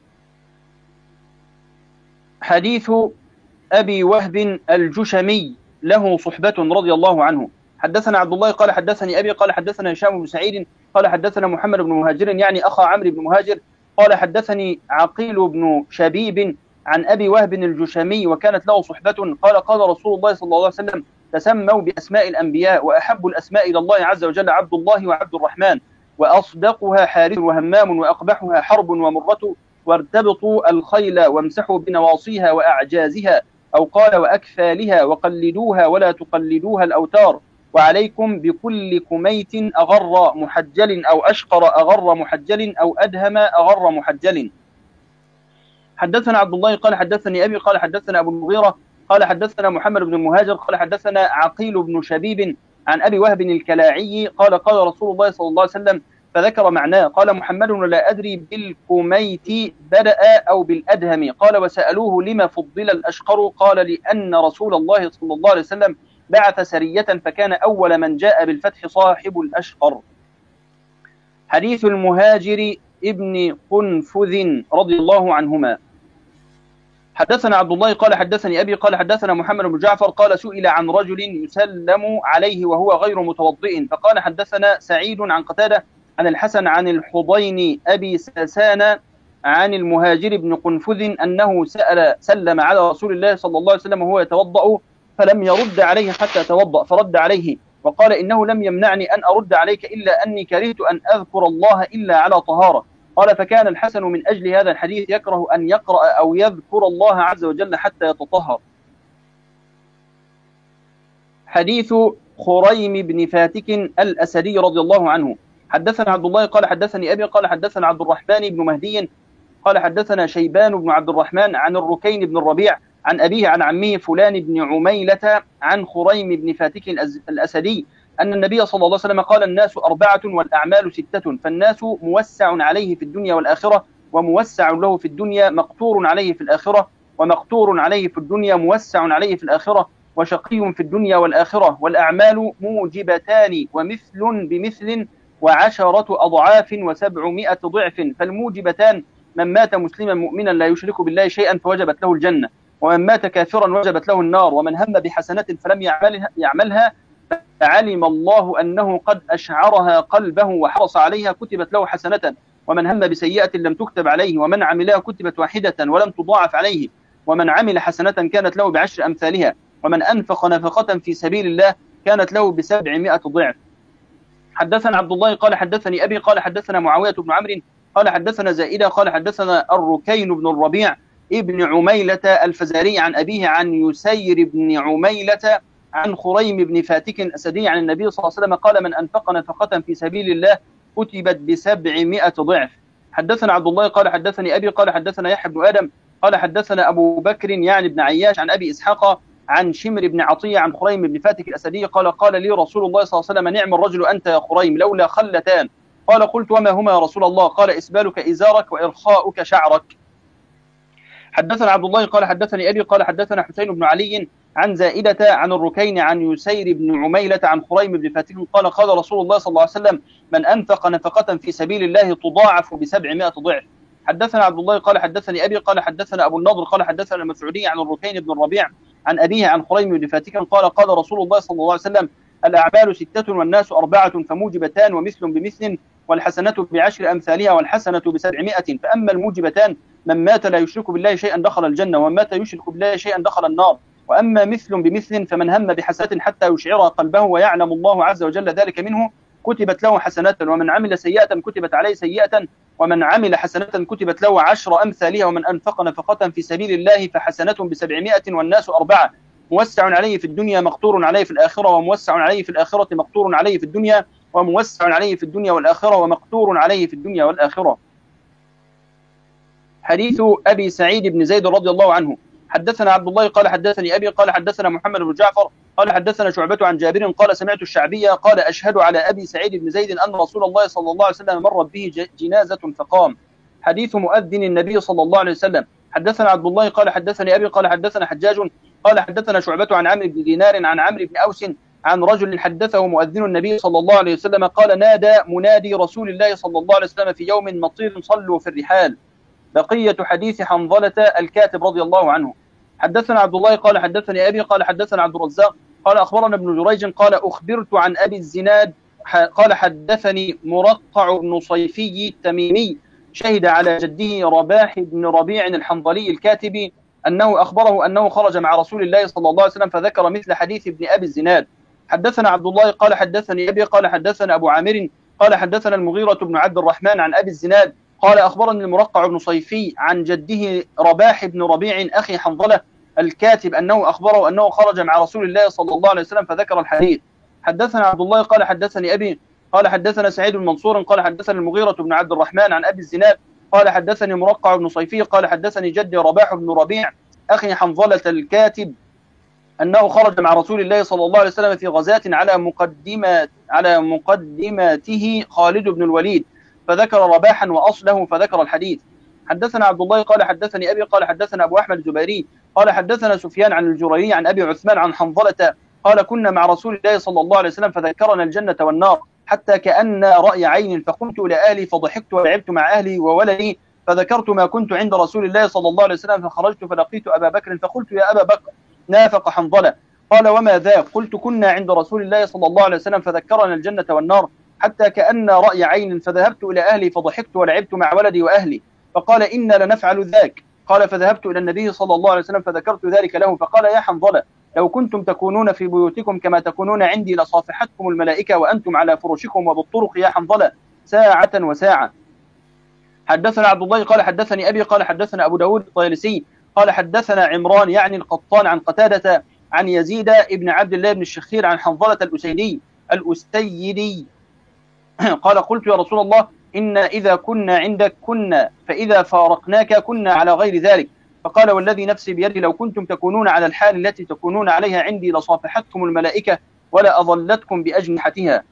حديث أبي وهب الجشمي له صحبة رضي الله عنه. حدثنا عبد الله قال حدثني أبي قال حدثنا هشام بن سعيد قال حدثنا محمد بن مهاجر يعني أخا عمرو بن مهاجر قال حدثني عقيل بن شبيب عن أبي وهب الجشمي وكانت له صحبة قال قال رسول الله صلى الله عليه وسلم تسموا بأسماء الأنبياء وأحب الأسماء إلى الله عز وجل عبد الله وعبد الرحمن وأصدقها حارث وهمام وأقبحها حرب ومرة وارتبطوا الخيل وامسحوا بنواصيها وأعجازها أو قال وأكفالها وقلدوها ولا تقلدوها الأوتار وعليكم بكل كميت أغر محجل أو أشقر أغر محجل أو أدهم أغر محجل. حدثنا عبد الله قال حدثني أبي قال حدثنا أبو المغيرة قال حدثنا محمد بن المهاجر قال حدثنا عقيل بن شبيب عن أبي وهب الكلاعي قال قال رسول الله صلى الله عليه وسلم فذكر معناه قال محمد لا أدري بالكميت بدأ أو بالأدهم قال وسألوه لما فضل الأشقر قال لأن رسول الله صلى الله عليه وسلم بعث سرية فكان أول من جاء بالفتح صاحب الأشقر. حديث المهاجر ابن قنفذ رضي الله عنهما. حدثنا عبد الله قال حدثني أبي قال حدثنا محمد بن جعفر قال سئل عن رجل يسلم عليه وهو غير متوضئ فقال حدثنا سعيد عن قتادة عن الحسن عن الحضين أبي ساسان عن المهاجر بن قنفذ أنه سأل سلم على رسول الله صلى الله عليه وسلم وهو يتوضأ فلم يرد عليه حتى توضأ فرد عليه وقال إنه لم يمنعني أن أرد عليك إلا أني كرهت أن أذكر الله إلا على طهارة. قال فكان الحسن من أجل هذا الحديث يكره أن يقرأ أو يذكر الله عز وجل حتى يتطهر. حديث خريم بن فاتك الأسدي رضي الله عنه. حدثنا عبد الله قال حدثني أبي قال حدثنا عبد الرحمن بن مهدي قال حدثنا شيبان بن عبد الرحمن عن الركين بن الربيع عن أبيه عن عمه فلان بن عميلة عن خريم بن فاتك الأسدي أن النبي صلى الله عليه وسلم قال الناس أربعة والأعمال ستة فالناس موسع عليه في الدنيا والآخرة وموسع له في الدنيا مقطور عليه في الآخرة ومقطور عليه في الدنيا موسع عليه في الآخرة وشقي في الدنيا والآخرة والأعمال موجبتان ومثل بمثل وعشرة أضعاف وسبعمائة ضعف فالموجبتان من مات مسلما مؤمنا لا يشرك بالله شيئا فوجبت له الجنة ومن مات كافرا وجبت له النار، ومن هم بحسنة فلم يعملها, يعملها فعلم الله أنه قد أشعرها قلبه وحرص عليها كتبت له حسنة، ومن هم بسيئة لم تكتب عليه ومن عملها كتبت واحدة ولم تضاعف عليه، ومن عمل حسنة كانت له بعشر أمثالها، ومن أنفق نفقة في سبيل الله كانت له بسبعمائة ضعف. حدثنا عبد الله قال حدثني أبي قال حدثنا معاوية بن عمرو قال حدثنا زائدة قال حدثنا الركين بن الربيع ابن عميلة الفزاري عن أبيه عن يسير بن عميلة عن خريم بن فاتك الأسدي عن النبي صلى الله عليه وسلم قال من أنفق نفقة في سبيل الله كتبت بسبعمائة ضعف. حدثنا عبد الله قال حدثني أبي قال حدثنا يحيى بن آدم قال حدثنا أبو بكر يعني بن عياش عن أبي إسحاق عن شمر بن عطية عن خريم بن فاتك الأسدي قال قال لي رسول الله صلى الله عليه وسلم نعم الرجل أنت يا خريم لولا خلتان. قال قلت وما هما يا رسول الله؟ قال إسبالك إزارك وإرخاؤك شعرك. حدثنا عبد الله قال حدثني أبي قال حدثنا حسين بن علي عن زائدة عن الركين عن يسير بن عميلة عن خريم بن فاتك قال قال رسول الله صلى الله عليه وسلم من أنفق نفقة في سبيل الله تضاعف بسبعمائة ضعف. حدثنا عبد الله قال حدثني أبي قال حدثنا أبو النضر قال حدثنا المسعودي عن الركين بن الربيع عن أبيه عن خريم بن فاتك قال قال رسول الله صلى الله عليه وسلم الأعمال ستة والناس أربعة فموجبتان ومثل بمثل والحسنة بعشر أمثالها والحسنة بسبعمائة، فأما الموجبتان من مات لا يشرك بالله شيئا دخل الجنة ومن مات يشرك بالله شيئا دخل النار، وأما مثل بمثل فمن هم بحسنة حتى يشعرها قلبه ويعلم الله عز وجل ذلك منه كتبت له حسنة، ومن عمل سيئة كتبت عليه سيئة، ومن عمل حسنة كتبت له عشر أمثالها، ومن أنفق نفقة في سبيل الله فحسنة بسبعمائة والناس أربعة موسع عليه في الدنيا مقتور عليه في الآخرة، وموسع عليه في الآخرة مقتور عليه في الدنيا، وموسع عليه في الدنيا والآخرة ومقتور عليه في الدنيا والآخرة. حديث أبي سعيد بن زيد رضي الله عنه. حدثنا عبد الله قال حدثني أبي قال حدثنا محمد بن جعفر قال حدثنا شعبة عن جابر قال سمعت الشعبية قال أشهد على أبي سعيد بن زيد أن رسول الله صلى الله عليه وسلم مر به جنازة فقام. حديث مؤذن النبي صلى الله عليه وسلم. حدثنا عبد الله قال حدثني أبي قال حدثنا حجاج قال حدثنا شعبة عن عمرو بن دينار عن عمرو بن أوس عن رجل حدثه مؤذن النبي صلى الله عليه وسلم قال نادى منادي رسول الله صلى الله عليه وسلم في يوم مطير صلوا في الرحال. بقية حديث حنظلة الكاتب رضي الله عنه. حدثنا عبد الله قال حدثني أبي قال حدثنا عبد الرزاق قال أخبرنا ابن جريج قال أخبرت عن أبي الزناد قال حدثني مرقع بن صيفي التميمي شهد على جده رباح بن ربيع الحنظلي الكاتبي أنه أخبره أنه خرج مع رسول الله صلى الله عليه وسلم فذكر مثل حديث ابن أبي الزناد. حدثنا عبد الله قال حدثني أبي قال حدثنا أبو عامر قال حدثنا المغيرة بن عبد الرحمن عن أبي الزناد قال أخبرني المرقع بن صيفي عن جده رباح بن ربيع أخي حنظلة الكاتب أنه أخبره أنه خرج مع رسول الله صلى الله عليه وسلم فذكر الحديث. حدثنا عبد الله قال حدثني أبي قال حدثنا سعيد بن منصور قال حدثنا المغيرة بن عبد الرحمن عن أبي الزناد قال حدثني مرقع بن صيفي قال حدثني جدي رباح بن ربيع أخي حنظلة الكاتب أنه خرج مع رسول الله صلى الله عليه وسلم في غزاة على مقدمة على مقدمته خالد بن الوليد فذكر رباحا وأصله فذكر الحديث. حدثنا عبد الله قال حدثني أبي قال حدثنا أبو أحمد الزبيري قال حدثنا سفيان عن الجريري عن أبي عثمان عن حنظلة قال كنا مع رسول الله صلى الله عليه وسلم فذكرنا الجنة والنار حتى كأن رأي عين فقمت إلى أهلي فضحكت ولعبت مع أهلي وولدي فذكرت ما كنت عند رسول الله صلى الله عليه وسلم فخرجت فلقيت أبا بكر فقلت يا أبا بكر نافق حنظلة قال وما ذا؟ قلت كنا عند رسول الله صلى الله عليه وسلم فذكرنا الجنة والنار حتى كأن رأي عين فذهبت إلى أهلي فضحكت ولعبت مع ولدي وأهلي فقال إنا لنفعل ذاك. قال فذهبت إلى النبي صلى الله عليه وسلم فذكرت ذلك له فقال يا حنظلة لو كنتم تكونون في بيوتكم كما تكونون عندي لصافحتكم الملائكة وأنتم على فرشكم وبالطرق يا حنظلة ساعة وساعة. حدثنا عبد الله قال حدثني أبي قال حدثنا أبو داود الطيالسي قال حدثنا عمران يعني القطان عن قتادة عن يزيد ابن عبد الله بن الشخير عن حنظلة الأسيدي الأسيدي قال قلت يا رسول الله إن إذا كنا عندك كنا فإذا فارقناك كنا على غير ذلك فقال والذي نفسي بيدي لو كنتم تكونون على الحال التي تكونون عليها عندي لصافحتكم الملائكة ولا أظلتكم بأجنحتها.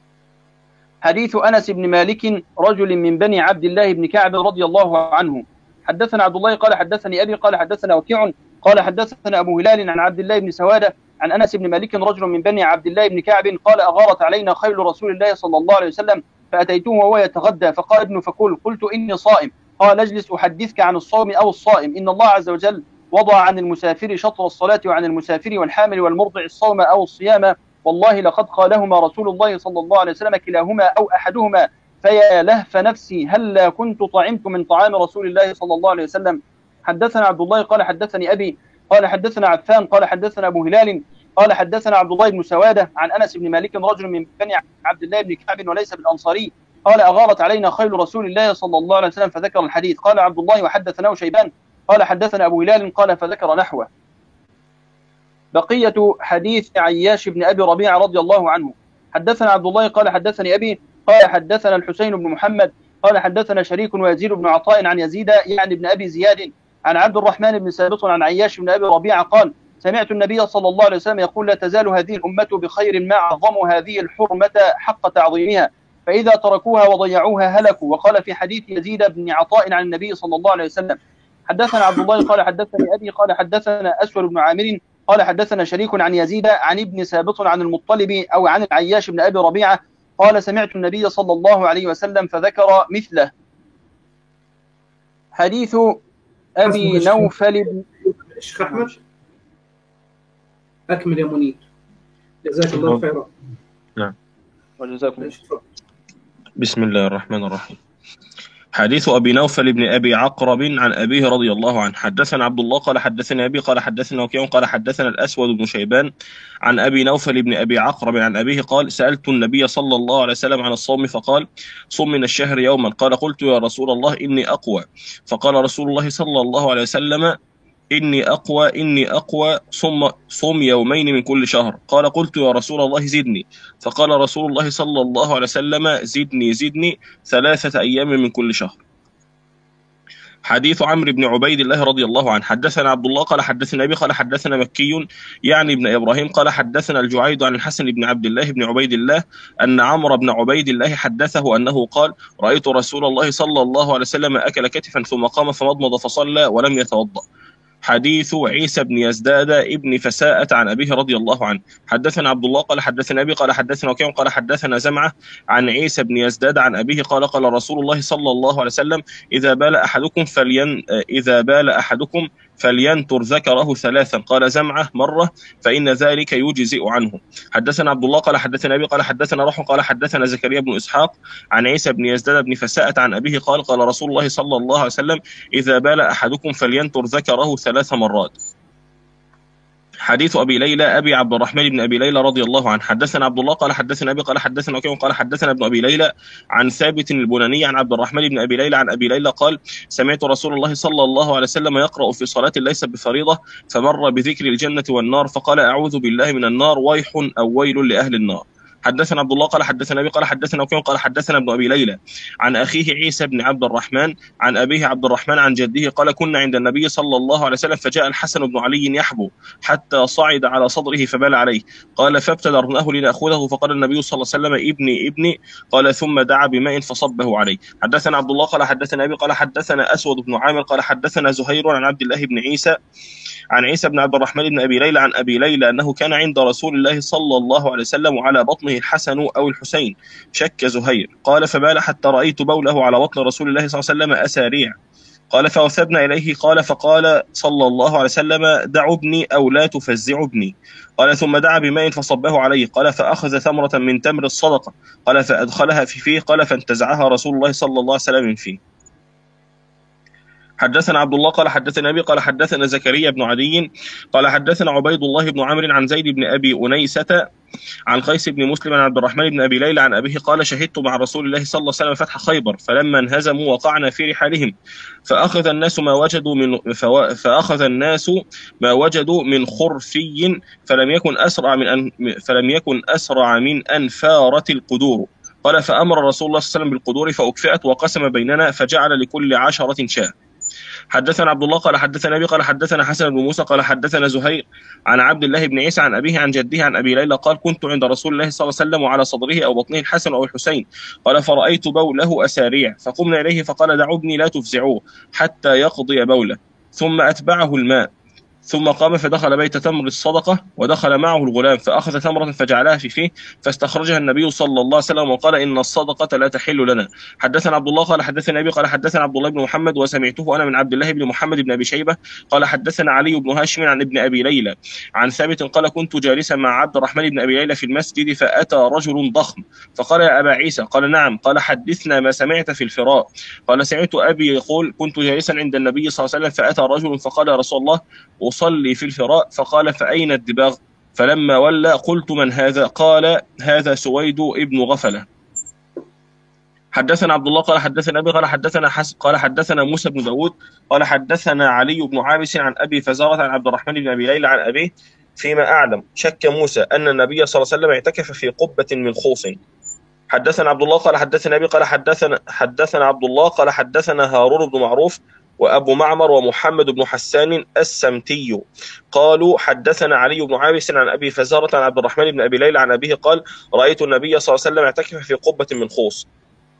حديث أنس بن مالك رجل من بني عبد الله بن كعب رضي الله عنه. حدثنا عبد الله قال حدثني أبي قال حدثنا وكيع قال حدثنا أبو هلال عن عبد الله بن سوادة عن أنس بن مالك رجل من بني عبد الله بن كعب قال أغارت علينا خيل رسول الله صلى الله عليه وسلم فأتيته وهو يتغدى فقال ابن فكل قلت إني صائم قال اجلس أحدثك عن الصوم أو الصائم إن الله عز وجل وضع عن المسافر شطر الصلاة وعن المسافر والحامل والمرضع الصوم أو الصيام، والله لقد قالهما رسول الله صلى الله عليه وسلم كلاهما أو أحدهما، فيا لهف نفسي هلا كنت طعمت من طعام رسول الله صلى الله عليه وسلم. حدثنا عبد الله قال حدثني أبي قال حدثنا عفان قال حدثنا أبو هلال قال حدثنا عبد الله بن سوادة عن أنس بن مالك رجل من بني عبد الله بن كعب وليس بالأنصاري قال أغارت علينا خيل رسول الله صلى الله عليه وسلم فذكر الحديث. قال عبد الله وحدثناه شيبان قال حدثنا أبو هلال قال فذكر نحوه. بقية حديث عياش بن أبي ربيعة رضي الله عنه. حدثنا عبد الله قال حدثني أبي قال حدثنا الحسين بن محمد قال حدثنا شريك ويزيد بن عطاء عن يزيد يعني بن أبي زياد عن عبد الرحمن بن ثابت عن عياش بن أبي ربيعة قال سمعت النبي صلى الله عليه وسلم يقول لا تزال هذه الأمة بخير ما عظموا هذه الحرمة حق تعظيمها، فإذا تركوها وضيعوها هلكوا. وقال في حديث يزيد بن عطاء عن النبي صلى الله عليه وسلم. حدثنا عبد الله قال حدثني أبي قال حدثنا أسود بن عامر قال حدثنا شريك عن يزيد عن ابن ثابت عن المطلب أو عن العياش بن أبي ربيعة قال سمعت النبي صلى الله عليه وسلم فذكر مثله. حديث أبي نوفل بن الشيخ أحمد أكمل يا منير جزاك الله خيرا. نعم وجزاكم. بسم الله الرحمن الرحيم. حديث أبي نوفل بن أبي عقرب عن أبيه رضي الله عنه. حدثنا عبد الله قال حدثنا أبي قال حدثنا وكيع قال حدثنا الأسود بن شيبان عن أبي نوفل بن أبي عقرب عن أبيه قال سألت النبي صلى الله عليه وسلم عن الصوم فقال صم من الشهر يوما. قال قلت يا رسول الله إني أقوى، فقال رسول الله صلى الله عليه وسلم إني أقوى إني أقوى صم صم يومين من كل شهر. قال قلت يا رسول الله زدني، فقال رسول الله صلى الله عليه وسلم زدني زدني ثلاثة أيام من كل شهر. حديث عمرو بن عبيد الله رضي الله عنه. حدثنا عبد الله قال حدثنا أبي قال حدثنا مكي يعني ابن إبراهيم قال حدثنا الجعيد عن الحسن بن عبد الله بن عبيد الله أن عمرو بن عبيد الله حدثه أنه قال رأيت رسول الله صلى الله عليه وسلم أكل كتفا ثم قام فمضمض فصلى ولم يتوضأ. حديث عيسى بن يزداد ابن فساءة عن أبيه رضي الله عنه. حدثنا عبد الله قال حدثنا أبي قال حدثنا وكيع قال حدثنا زمعة عن عيسى بن يزداد عن أبيه قال قال رسول الله صلى الله عليه وسلم إذا بال أحدكم فلين إذا بال أحدكم فلينتر ذكره ثلاثا. قال زمعة مرة فإن ذلك يجزئ عنه. حدثنا عبد الله قال حدثنا أبي قال حدثنا روح قال حدثنا زكريا بن إسحاق عن عيسى بن يزداد بن فساءة عن أبيه قال قال رسول الله صلى الله عليه وسلم إذا بال أحدكم فلينتر ذكره ثلاث مرات. حديث أبي ليلى أبي عبد الرحمن بن أبي ليلى رضي الله عنه. حدثنا عبد الله قال حدثنا أبي قال حدثنا وكيع قال حدثنا ابن أبي ليلى عن ثابت البناني عن عبد الرحمن بن أبي ليلى عن أبي ليلى قال سمعت رسول الله صلى الله عليه وسلم يقرأ في صلاة ليس بفريضة فمر بذكر الجنة والنار فقال أعوذ بالله من النار ويح أو ويل لأهل النار. حدثنا عبد الله قال حدثنا أبي قال حدثنا وكيع قال حدثنا ابن أبي ليلى عن أخيه عيسى بن عبد الرحمن عن أبيه عبد الرحمن عن جده قال كنا عند النبي صلى الله عليه وسلم فجاء الحسن بن علي يحبو حتى صعد على صدره فبال عليه. قال فابتدرناه لنأخذه فقال النبي صلى الله عليه وسلم ابني ابني. قال ثم دعا بماء فصبه عليه. حدثنا عبد الله قال حدثنا أبي قال حدثنا أسود بن عامر قال حدثنا زهير عن عبد الله بن عيسى عن عيسى بن عبد الرحمن بن أبي ليلى عن أبي ليلى أنه كان عند رسول الله صلى الله عليه وسلم وعلى بطنه الحسن أو الحسين شك زهير. قال فبال حتى رأيت بوله على بطن رسول الله صلى الله عليه وسلم أساريع. قال فوثبنا إليه قال فقال صلى الله عليه وسلم دعوا ابني أو لا تفزعوا ابني. قال ثم دعا بماء فصبه عليه. قال فأخذ ثمرة من تمر الصدقة قال فأدخلها في فيه قال فانتزعها رسول الله صلى الله عليه وسلم فيه. حدثنا عبد الله قال حدثنا أبي قال حدثنا زكريا بن عدي قال حدثنا عبيد الله بن عمرو عن زيد بن أبي أنيسة عن قيس بن مسلم عن عبد الرحمن بن أبي ليلى عن أبيه قال شهدت مع رسول الله صلى الله عليه وسلم فتح خيبر فلما انهزموا وقعنا في رحالهم فأخذ الناس ما وجدوا من فأخذ الناس ما وجدوا من خرفي فلم يكن أسرع من أن فلم يكن أسرع من أن فارت القدور. قال فأمر رسول الله صلى الله عليه وسلم بالقدور فأكفئت وقسم بيننا فجعل لكل عشرة شاة. حدثنا عبد الله قال حدثنا أبي قال حدثنا حسن بن موسى قال حدثنا زهير عن عبد الله بن عيسى عن أبيه عن جده عن أبي ليلى قال كنت عند رسول الله صلى الله عليه وسلم وعلى صدره أو بطنه الحسن أو الحسين قال فرأيت بوله أساريع فقمنا إليه فقال دعوا ابني لا تفزعوه حتى يقضي بوله ثم أتبعه الماء ثم قام فدخل بيت تمر الصدقة ودخل معه الغلام فأخذ تمرة فجعلها في فيه فاستخرجها النبي صلى الله عليه وسلم وقال إن الصدقة لا تحل لنا. حدثنا عبد الله قال حدثنا أبي قال حدثنا عبد الله بن محمد وسمعته أنا من عبد الله بن محمد بن أبي شيبة قال حدثنا علي بن هاشم عن ابن أبي ليلى عن ثابت قال كنت جالسا مع عبد الرحمن بن أبي ليلى في المسجد فأتى رجل ضخم فقال يا أبا عيسى قال نعم قال حدثنا ما سمعت في الفراء قال سمعت أبي يقول كنت جالسا عند النبي صلى الله عليه وسلم فأتى رجل فقال يا رسول الله أصلي في الفراء فقال فأين الدباغ فلما ولى قلت من هذا قال هذا سويد ابن غفلة. حدثنا عبد الله قال حدثنا أبي قال حدثنا حس قال حدثنا موسى بن داود قال حدثنا علي بن عابس عن أبي فزارة عن عبد الرحمن بن أبي ليلى عن أبيه فيما أعلم شك موسى أن النبي صلى الله عليه وسلم اعتكف في قبة من خوص. حدثنا عبد الله قال حدثنا أبي قال حدثنا حدثنا عبد الله قال حدثنا هارون بن معروف وأبو معمر ومحمد بن حسان السمتي قالوا حدثنا علي بن عابس عن أبي فزارة عن عبد الرحمن بن أبي ليلى عن أبيه قال رأيت النبي صلى الله عليه وسلم اعتكف في قبة من خوص.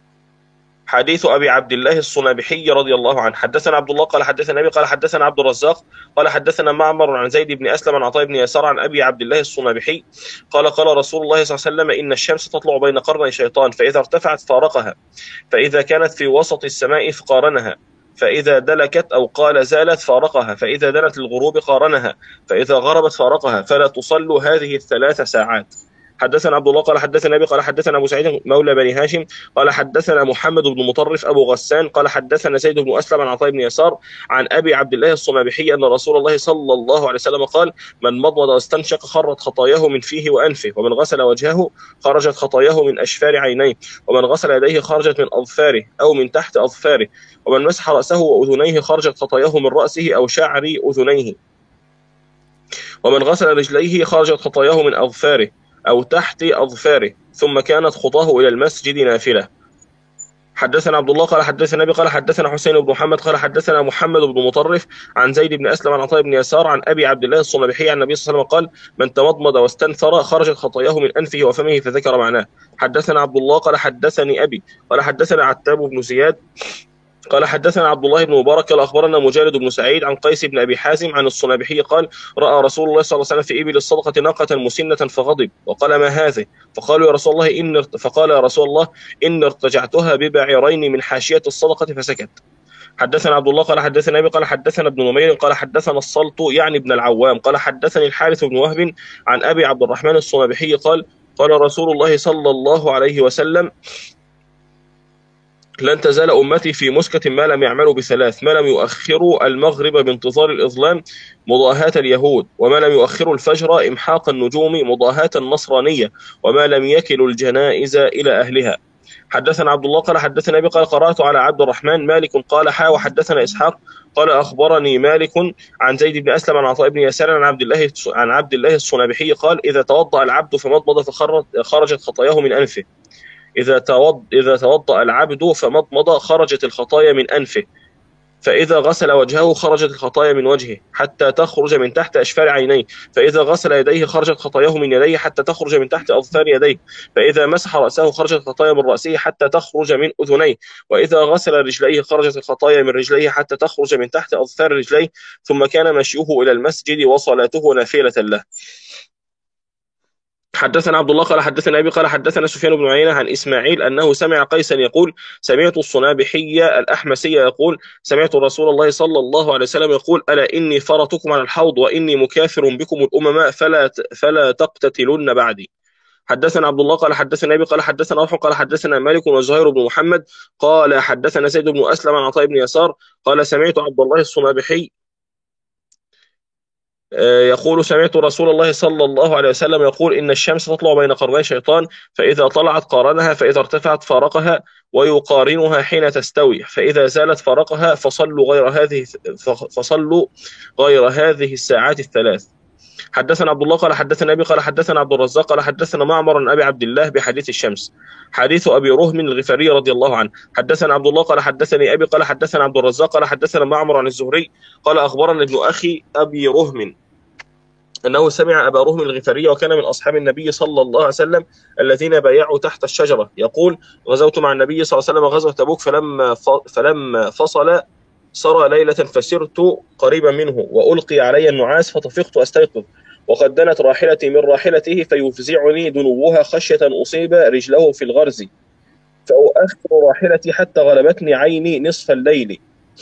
حديث أبي عبد الله الصنابحي رضي الله عنه. حدثنا عبد الله قال حدثنا أبي قال حدثنا عبد الرزاق قال حدثنا معمر عن زيد بن أسلم عن عطاء بن يسار عن أبي عبد الله الصنابحي قال قال رسول الله صلى الله عليه وسلم إن الشمس تطلع بين قرني شيطان فإذا ارتفعت فارقها فإذا كانت في وسط السماء فقارنها فإذا دلكت أو قال زالت فارقها فإذا دنت للغروب قارنها فإذا غربت فارقها فلا تصلوا هذه الثلاث ساعات. حدثنا عبد الله قال حدثنا أبي قال حدثنا أبو سعيد مولى بني هاشم قال حدثنا محمد بن مطرف أبو غسان قال حدثنا زيد بن أسلم عن عطاء بن يسار عن أبي عبد الله الصنابحي أن رسول الله صلى الله عليه وسلم قال من مضمض واستنشق خرت خطاياه من فيه وأنفه ومن غسل وجهه خرجت خطاياه من أشفار عينيه ومن غسل يديه خرجت من أظفاره أو من تحت أظفاره ومن مسح رأسه وأذنيه خرجت خطاياه من رأسه أو شعر أذنيه ومن غسل رجليه خرجت خطاياه من أظفاره أو تحت أظفاره ثم كانت خطاه إلى المسجد نافلة. حدثنا عبد الله قال حدثنا أبي قال حدثنا حسين بن محمد قال حدثنا محمد بن مطرف عن زيد بن أسلم عن عطاء بن يسار عن أبي عبد الله الصنابحي عن النبي صلى الله عليه وسلم قال من تمضمض واستنثر خرجت خطاياه من أنفه وفمه فذكر معناه. حدثنا عبد الله قال حدثني أبي قال حدثنا عتاب بن زياد قال حدثنا عبد الله بن مبارك قال أخبرنا مجالد بن سعيد عن قيس بن أبي حازم عن الصنابحي قال رأى رسول الله صلى الله عليه وسلم في إبل الصدقة ناقة مسنة فغضب وقال ما هذه فقالوا يا رسول الله إن فقال يا رسول الله إن ارتجعتها ببعيرين من حاشية الصدقة فسكت. حدثنا عبد الله قال حدثنا أبي قال حدثنا ابن نمير قال حدثنا السلط يعني ابن العوام قال حدثني الحارث بن وهب عن أبي عبد الرحمن الصنابحي قال قال رسول الله صلى الله عليه وسلم لن تزال أمتي في مسكة ما لم يعملوا بثلاث ما لم يؤخروا المغرب بانتظار الإظلام مضاهاة اليهود وما لم يؤخروا الفجر إمحاق النجوم مضاهاة النصرانية وما لم يكلوا الجنائز إلى أهلها. حدثنا عبد الله قال حدثنا أبي قال قرأت على عبد الرحمن مالك قال حا وحدثنا إسحاق قال أخبرني مالك عن زيد بن أسلم عن عطاء بن يسار عن عبد الله عن عبد الله الصنابحي قال إذا توضأ العبد فمضمض فخرجت خطاياه من أنفه إذا توضأ إذا توضأ العبد فمضمض خرجت الخطايا من أنفه فإذا غسل وجهه خرجت الخطايا من وجهه حتى تخرج من تحت أشفار عينيه فإذا غسل يديه خرجت خطاياه من يديه حتى تخرج من تحت أظفار يديه فإذا مسح رأسه خرجت خطايا من رأسه حتى تخرج من أذنيه وإذا غسل رجليه خرجت الخطايا من رجليه حتى تخرج من تحت أظفار رجليه ثم كان مشيه إلى المسجد وصلاته نافلة له. حدثنا عبد الله قال حدثنا أبي قال حدثنا سفيان بن عيينة عن إسماعيل أنه سمع قيسا يقول سمعت الصنابحي الأحمسي يقول سمعت رسول الله صلى الله عليه وسلم يقول ألا إني فرطكم على الحوض وإني مكاثر بكم الأمم فلا فلا تقتتلن بعدي. حدثنا عبد الله قال حدثنا أبي قال حدثنا روح قال حدثنا مالك وزهير بن محمد قال حدثنا زيد بن أسلم عن عطاء بن يسار قال سمعت عبد الله الصنابحي يقول سمعت رسول الله صلى الله عليه وسلم يقول إن الشمس تطلع بين قرني شيطان فإذا طلعت قارنها فإذا ارتفعت فارقها ويقارنها حين تستوي فإذا زالت فارقها فصلوا غير هذه فصلوا غير هذه الساعات الثلاث. حدثنا عبد الله قال حدثنا أبي قال حدثنا عبد الرزاق قال حدثنا معمر عن أبي عبد الله بحديث الشمس حديث أبي رهم الغفاري رضي الله عنه. حدثنا عبد الله قال حدثني أبي قال حدثنا عبد الرزاق قال حدثنا معمر عن الزهري قال أخبرنا ابن أخي أبي رهم أنه سمع أبا رهم الغفاري وكان من أصحاب النبي صلى الله عليه وسلم الذين بايعوا تحت الشجرة يقول غزوت مع النبي صلى الله عليه وسلم غزوة تبوك فلما فلما فصل سرى ليلة فسرت قريبا منه وألقي علي النعاس فطفقت أستيقظ وقد دنت راحلتي من راحلته فيفزعني دنوها خشية أصيب رجله في الغرز فأؤخر راحلتي حتى غلبتني عيني نصف الليل.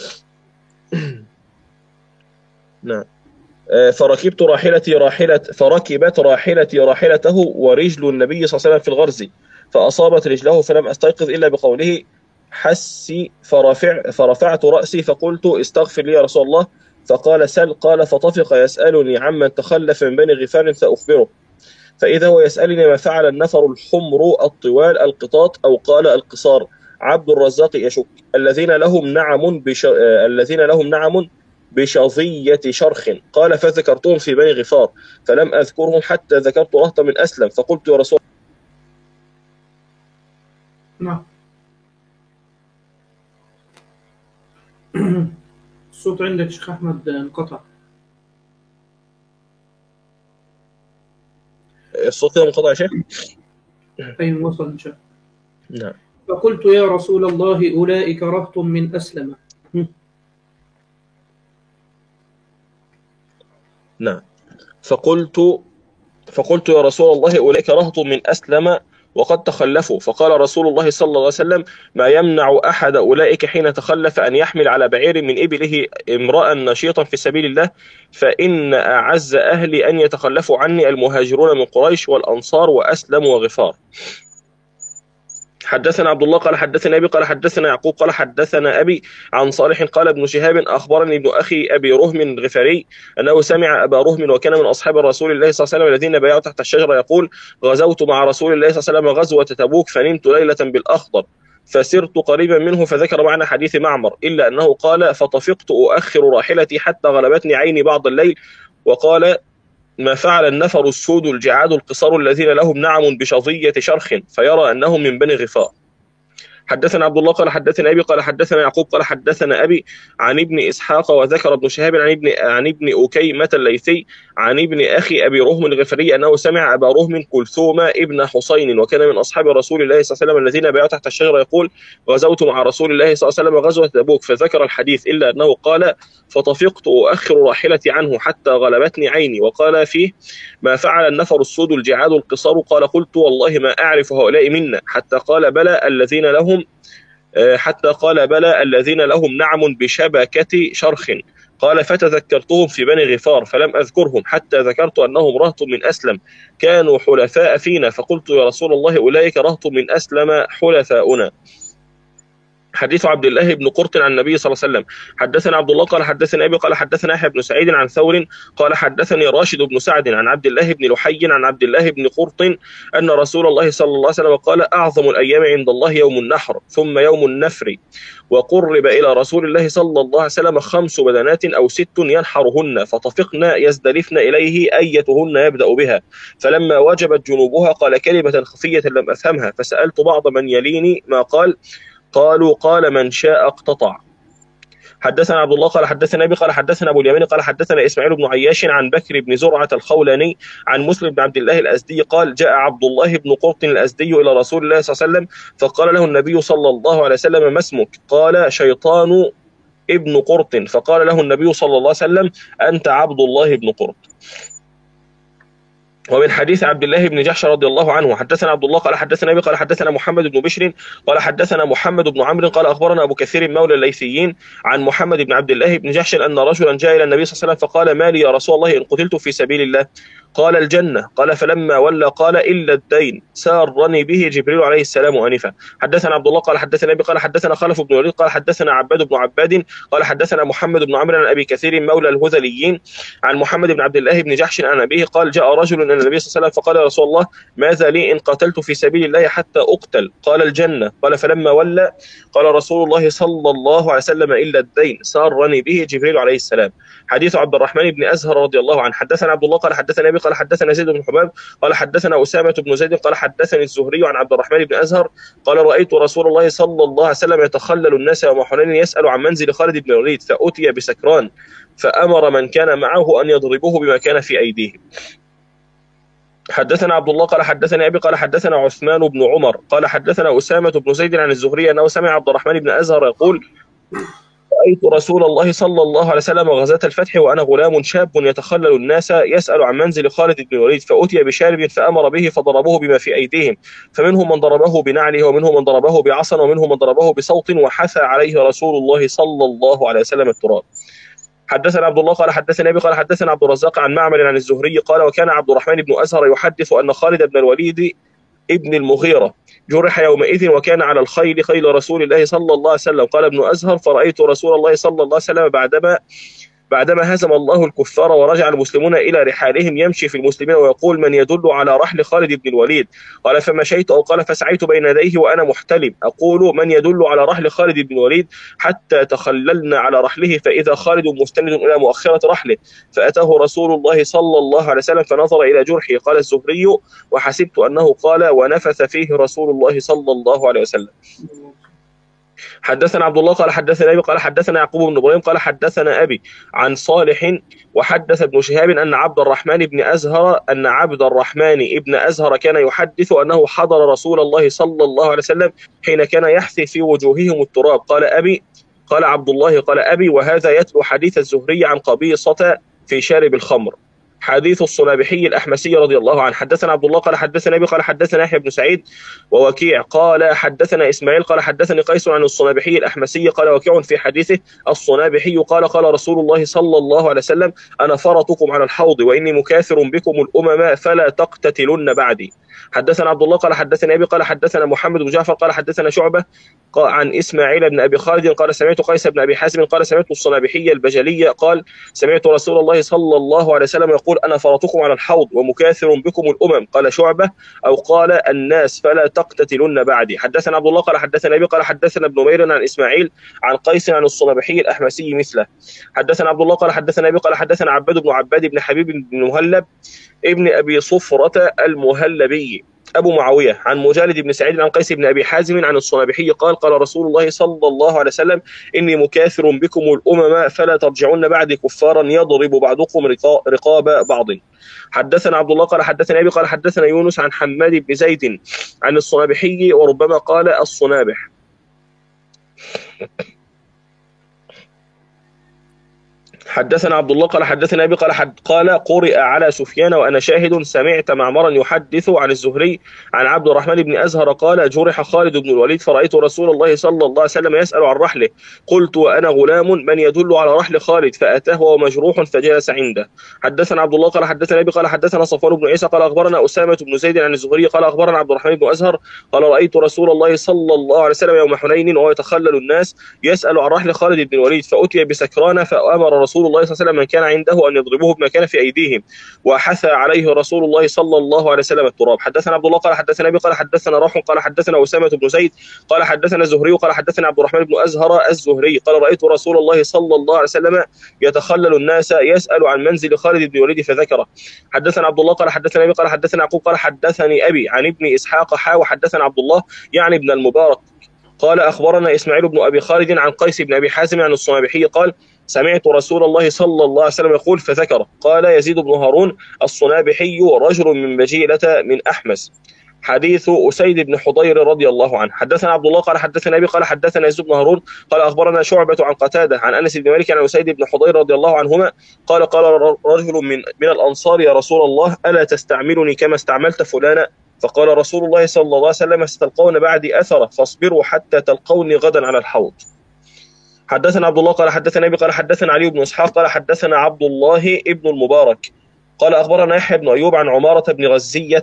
نعم. فركبت راحلتي راحلة فركبت راحلتي راحلته ورجل النبي صلى الله عليه وسلم في الغرز فأصابت رجله فلم أستيقظ إلا بقوله حسي فرفع فرفعت رأسي فقلت استغفر لي يا رسول الله فقال سل قال فطفق يسألني عمن تخلف من بني غفار فأخبره فإذا هو يسألني ما فعل النفر الحمر الطوال القطاط أو قال القصار عبد الرزاق يشك الذين لهم نعم بش... الذين لهم نعم بشظية شرخ قال فذكرتهم في بني غفار فلم أذكرهم حتى ذكرت رهطا من أسلم فقلت يا رسول نعم. الصوت عندك شيخ أحمد انقطع. الصوت كده منقطع يا شيخ؟ أين وصل إن شاء الله. نعم. فقلت يا رسول الله أولئك رهط من أسلم. نعم. فقلت فقلت يا رسول الله أولئك رهط من أسلم وقد تخلفوا فقال رسول الله صلى الله عليه وسلم ما يمنع أحد أولئك حين تخلف أن يحمل على بعير من إبله امرأ نشيطا في سبيل الله فإن أعز أهلي أن يتخلفوا عني المهاجرون من قريش والأنصار وأسلم وغفار. حدثنا عبد الله قال حدثنا أبي قال حدثنا يعقوب قال حدثنا أبي عن صالح قال ابن شهاب أخبرني ابن أخي أبي رهم الغفاري أنه سمع أبا رهم وكان من أصحاب رسول الله صلى الله عليه وسلم الذين بايعوا تحت الشجرة يقول غزوت مع رسول الله صلى الله عليه وسلم غزوة تبوك فنمت ليلة بالأخضر فسرت قريبا منه فذكر معنى حديث معمر إلا أنه قال فطفقت أؤخر راحلتي حتى غلبتني عيني بعض الليل وقال ما فعل النفر السود الجعاد القصار الذين لهم نعم بشظية شرخ فيرى أنهم من بني غفار. حدثنا عبد الله قال حدثنا أبي قال حدثنا يعقوب قال حدثنا أبي عن ابن إسحاق وذكر ابن شهاب عن ابن عن ابن أكيمة الليثي عن ابن أخي أبي رهم الغفري أنه سمع أبا رهم كلثوم ابن حسين وكان من أصحاب رسول الله صلى الله عليه وسلم الذين بايعوا تحت الشجرة يقول غزوت مع رسول الله صلى الله عليه وسلم غزوة تبوك فذكر الحديث إلا أنه قال فطفقت أؤخر راحلتي عنه حتى غلبتني عيني وقال فيه ما فعل النفر السود الجعاد القصار قال قلت والله ما أعرف هؤلاء منا حتى قال بلى الذين لهم حتى قال بلى الذين لهم نعم بشبكة شرخ قال فتذكرتهم في بني غفار فلم أذكرهم حتى ذكرت أنهم رهط من أسلم كانوا حلفاء فينا فقلت يا رسول الله أولئك رهط من أسلم حلفاؤنا. حديث عبد الله بن قرط عن النبي صلى الله عليه وسلم. حدثنا عبد الله قال حدثنا أبي قال حدثنا يحيى بن سعيد عن ثور قال حدثني راشد بن سعد عن عبد الله بن لحي عن عبد الله بن قرط أن رسول الله صلى الله عليه وسلم قال أعظم الأيام عند الله يوم النحر ثم يوم النفر وقرب إلى رسول الله صلى الله عليه وسلم خمس بدنات أو ست ينحرهن فطفقنا يزدلفن إليه أيتهن يبدأ بها فلما وجبت جنوبها قال كلمة خفية لم أفهمها فسألت بعض من يليني ما قال قالوا قال من شاء اقتطع. حدثنا عبد الله قال حدثنا أبي قال حدثنا أبو اليمين قال حدثنا إسماعيل بن عياش عن بكر بن زرعة الخولاني عن مسلم بن عبد الله الأزدي قال جاء عبد الله بن قرط الأزدي إلى رسول الله صلى الله عليه وسلم فقال له النبي صلى الله عليه وسلم ما اسمك؟ قال شيطان ابن قرط فقال له النبي صلى الله عليه وسلم أنت عبد الله بن قرط. ومن حديث عبد الله بن جحش رضي الله عنه حدثنا عبد الله قال حدثنا أبي قال حدثنا محمد بن بشر قال حدثنا محمد بن عمرو قال أخبرنا أبو كثير مولى الليثيين عن محمد بن عبد الله بن جحش أن رجلا جاء إلى النبي صلى الله عليه وسلم فقال ما لي يا رسول الله إن قتلت في سبيل الله قال الجنة قال فلما ولى قال إلا الدين سارني به جبريل عليه السلام آنفا. حدثنا عبد الله قال حدثنا أبي قال حدثنا خلف بن وليد قال حدثنا عباد بن عباد قال حدثنا محمد بن عمرو عن أبي كثير مولى الهذليين عن محمد بن عبد الله بن جحش عن أبيه قال جاء رجل إلى النبي صلى الله عليه وسلم فقال يا رسول الله ماذا لي إن قتلت في سبيل الله حتى أقتل قال الجنة قال فلما ولى قال رسول الله صلى الله عليه وسلم إلا الدين سارني به جبريل عليه السلام. حديث عبد الرحمن بن أزهر رضي الله عنه حدثنا عبد الله قال حدثنا أبي قال حدثنا زيد بن حباب قال حدثنا أسامة بن زيد قال حدثني الزهري عن عبد الرحمن بن أزهر قال رأيت رسول الله صلى الله عليه وسلم يتخلل الناس يوم حنين يسأل عن منزل خالد بن الوليد فأتي بسكران فأمر من كان معه أن يضربوه بما كان في أيديهم. حدثنا عبد الله قال حدثنا أبي قال حدثنا عثمان بن عمر قال حدثنا أسامة بن زيد عن الزهري أنه سمع عبد الرحمن بن أزهر يقول فرأيت رسول الله صلى الله عليه وسلم غزاة الفتح وأنا غلام شاب يتخلل الناس يسأل عن منزل خالد بن الوليد، فأتي بشارب فأمر به فضربوه بما في أيديهم، فمنهم من ضربه بنعله ومنهم من ضربه بعصا ومنهم من ضربه بصوت، وحثى عليه رسول الله صلى الله عليه وسلم التراب. حدثنا عبد الله قال حدثنا أبي قال حدثنا عبد الرزاق عن معمر عن الزهري قال وكان عبد الرحمن بن أزهر يحدث أن خالد بن الوليد ابن المغيرة جرح يومئذ وكان على الخيل خيل رسول الله صلى الله عليه وسلم. قال ابن أزهر فرأيت رسول الله صلى الله عليه وسلم بعدما بعدما هزم الله الكفار ورجع المسلمون إلى رحالهم يمشي في المسلمين ويقول من يدل على رحل خالد بن الوليد؟ قال فمشيت أو قال فسعيت بين يديه وأنا محتلم أقول من يدل على رحل خالد بن الوليد؟ حتى تخللنا على رحله فإذا خالد مستند إلى مؤخرة رحله، فأتاه رسول الله صلى الله عليه وسلم فنظر إلى جرحه. قال الزهري وحسبت أنه قال ونفث فيه رسول الله صلى الله عليه وسلم. حدثنا عبد الله قال حدثنا أبي قال حدثنا يعقوب بن إبراهيم قال حدثنا أبي عن صالح وحدث ابن شهاب أن عبد الرحمن بن أزهر أن عبد الرحمن ابن أزهر كان يحدث أنه حضر رسول الله صلى الله عليه وسلم حين كان يحثي في وجوههم التراب. قال أبي قال عبد الله قال أبي وهذا يتلو حديث الزهري عن قبيصة في شارب الخمر. حديث الصنابحي الأحمسي رضي الله عنه. حدثنا عبد الله قال حدثنا أبي قال حدثنا يحيى بن سعيد ووكيع قال حدثنا إسماعيل قال حدثني قيس عن الصنابحي الأحمسي قال وكيع في حديثه الصنابحي قال قال رسول الله صلى الله عليه وسلم أنا فرطكم على الحوض وإني مكاثر بكم الأمم فلا تقتتلن بعدي. حدثنا عبد الله قال حدثنا أبي قال حدثنا محمد بن جعفر قال حدثنا شعبة عن إسماعيل بن أبي خالد قال سمعت قيس بن أبي حازم قال سمعت الصنابحي البجلي قال سمعت رسول الله صلى الله عليه وسلم يقول أنا فرطكم على الحوض ومكاثر بكم الأمم. قال شعبة أو قال الناس فلا تقتتلن بعدي. حدثنا عبد الله قال حدثنا أبي قال حدثنا ابن نمير عن إسماعيل عن قيس عن الصنابحي الأحمسي مثله. حدثنا عبد الله قال حدثنا أبي قال حدثنا عباد بن عباد بن حبيب بن مهلب ابن أبي صفرة المهلبي أبو معاوية عن مجالد بن سعيد عن قيس بن أبي حازم عن الصنابحي قال قال رسول الله صلى الله عليه وسلم إني مكاثر بكم الأمم فلا ترجعون بعد كفارا يضرب بعضكم رقاب بعض. حدثنا عبد الله قال حدثنا أبي قال حدثنا يونس عن حماد بن زيد عن الصنابحي وربما قال الصنابح. حدثنا عبد الله قال حدثنا أبي قال حد قال قرئ على سفيان وأنا شاهد سمعت معمرا يحدث عن الزهري عن عبد الرحمن بن أزهر قال جرح خالد بن الوليد فرأيت رسول الله صلى الله عليه وسلم يسأل عن رحله قلت وأنا غلام من يدل على رحل خالد فأتاه وهو مجروح فجلس عنده. حدثنا عبد الله قال حدثنا أبي قال حدثنا صفوان بن عيسى قال أخبرنا أسامة بن زيد عن الزهري قال أخبرنا عبد الرحمن بن أزهر قال رأيت رسول الله صلى الله عليه وسلم يوم حنين وهو يتخلل الناس يسأل عن رحل خالد بن الوليد فأتي بسكران فأمر رسول الله صلى الله عليه وسلم من كان عنده أن يضربوه بما كان في أيديهم وحثى عليه رسول الله صلى الله عليه وسلم التراب. حدثنا عبد الله قال حدثنا أبي قال حدثنا روح قال حدثنا أسامة بن زيد قال حدثنا الزهري قال حدثنا عبد الرحمن بن أزهر الزهري قال رأيت رسول الله صلى الله عليه وسلم يتخلل الناس يسأل عن منزل خالد بن الوليد فذكره. حدثنا عبد الله قال حدثنا أبي قال حدثنا يعقوب قال حدثني أبي عن ابن إسحاق حا وحدثنا عبد الله يعني ابن المبارك قال أخبرنا إسماعيل بن أبي خالد عن قيس بن أبي حازم عن الصنابحي قال سمعت رسول الله صلى الله عليه وسلم يقول فذكر. قال يزيد بن هارون الصنابحي رجل من بجيلة من أحمس. حديث أسيد بن حضير رضي الله عنه. حدثنا عبد الله قال حدثنا أبي قال حدثنا يزيد بن هارون قال أخبرنا شعبة عن قتادة عن أنس بن مالك عن أسيد بن حضير رضي الله عنهما قال قال رجل من من الأنصار يا رسول الله ألا تستعملني كما استعملت فلانا؟ فقال رسول الله صلى الله عليه وسلم ستلقون بعدي أثرة فاصبروا حتى تلقوني غدا على الحوض. حدثنا عبد الله قال حدثنا أبي قال حدثنا علي بن إسحاق قال حدثنا عبد الله ابن المبارك قال أخبرنا يحيى بن أيوب عن عمارة بن غزية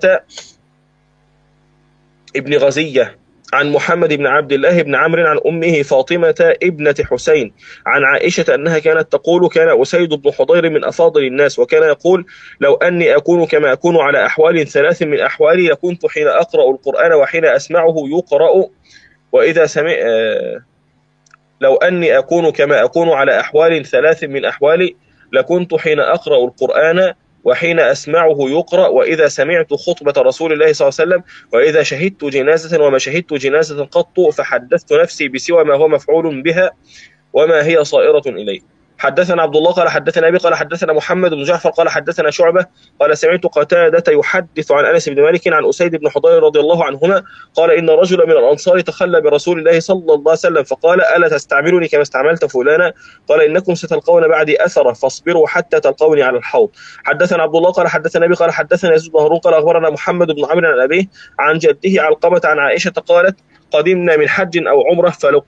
ابن غزية عن محمد بن عبد الله بن عمرو عن أمه فاطمة ابنة حسين عن عائشة أنها كانت تقول كان أسيد بن حضير من أفاضل الناس وكان يقول لو أني أكون كما أكون على أحوال ثلاث من أحوالي لكنت حين أقرأ القرآن وحين أسمعه يقرأ وإذا سمع لو أني أكون كما أكون على أحوال ثلاث من أحوالي لكنت حين أقرأ القرآن وحين أسمعه يقرأ وإذا سمعت خطبة رسول الله صلى الله عليه وسلم وإذا شهدت جنازة وما شهدت جنازة قط فحدثت نفسي بسوى ما هو مفعول بها وما هي صائرة إليه. حدثنا عبد الله قال حدثنا أبي قال حدثنا محمد بن جعفر قال حدثنا شعبة قال سمعت قتادة يحدث عن أنس بن مالك عن أسيد بن حضير رضي الله عنهما قال إن رجلا من الأنصار تخلى برسول الله صلى الله عليه وسلم فقال ألا تستعملني كما استعملت فلانا قال إنكم ستلقون بعدي أثرة فاصبروا حتى تلقوني على الحوض. حدثنا عبد الله قال حدثنا أبي قال حدثنا يزيد بن هارون قال أخبرنا محمد بن عمرو عن أبيه عن جده علقمة عن عائشة قالت قدمنا من حج أو عمرة فلق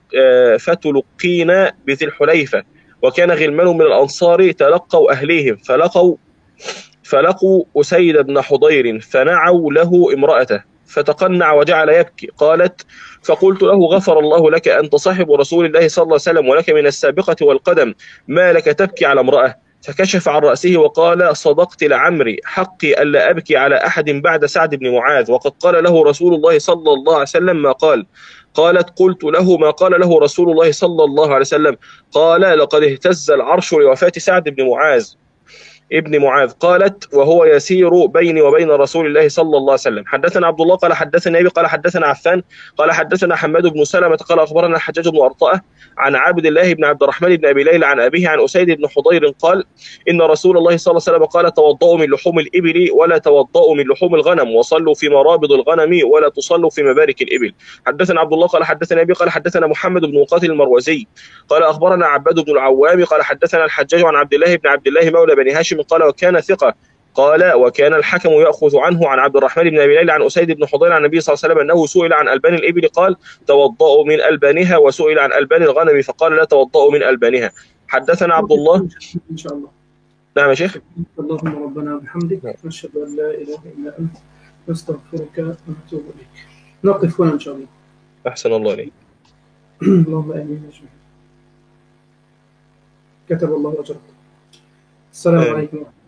فتلقينا بذي الحليفة وكان غلمان من الأنصار تلقوا أهليهم فلقوا فلقوا أسيد بن حضير فنعوا له امرأته فتقنع وجعل يبكي. قالت فقلت له غفر الله لك أنت صاحب رسول الله صلى الله عليه وسلم ولك من السابقة والقدم ما لك تبكي على امرأة؟ فكشف عن رأسه وقال صدقت لعمري حقي ألا أبكي على أحد بعد سعد بن معاذ وقد قال له رسول الله صلى الله عليه وسلم ما قال. قالت قلت له ما قال له رسول الله صلى الله عليه وسلم؟ قال لقد اهتز العرش لوفاة سعد بن معاذ ابن معاذ. قالت وهو يسير بيني وبين رسول الله صلى الله عليه وسلم. حدثنا عبد الله قال حدثنا أبي قال حدثنا عفان قال حدثنا حماد بن سلمة قال أخبرنا الحجاج بن أرطاء عن عبد الله بن عبد الرحمن بن أبي ليلى عن أبيه عن أسيد بن حضير قال إن رسول الله صلى الله عليه وسلم قال توضؤوا من لحوم الإبل ولا توضؤوا من لحوم الغنم وصلوا في مرابض الغنم ولا تصلوا في مبارك الإبل. حدثنا عبد الله قال حدثنا أبي قال حدثنا محمد بن مقاتل المروزي قال أخبرنا عباد بن العوام قال حدثنا الحجاج عن عبد الله بن عبد الله مولى بني هاشم قال وكان ثقة قال وكان الحكم يأخذ عنه عن عبد الرحمن بن أبي ليلى عن أسيد بن حضير عن النبي صلى الله عليه وسلم أنه سئل عن ألبان الإبل قال توضؤوا من ألبانها وسئل عن ألبان الغنم فقال لا توضؤوا من ألبانها. حدثنا عبد الله إن شاء الله. نعم يا شيخ. اللهم ربنا وبحمدك نشهد أن لا إله إلا أنت نستغفرك ونتوب إليك. نقف هنا إن شاء الله. أحسن الله إليك. اللهم آمين أجمعين. كتب الله أجركم. السلام عليكم.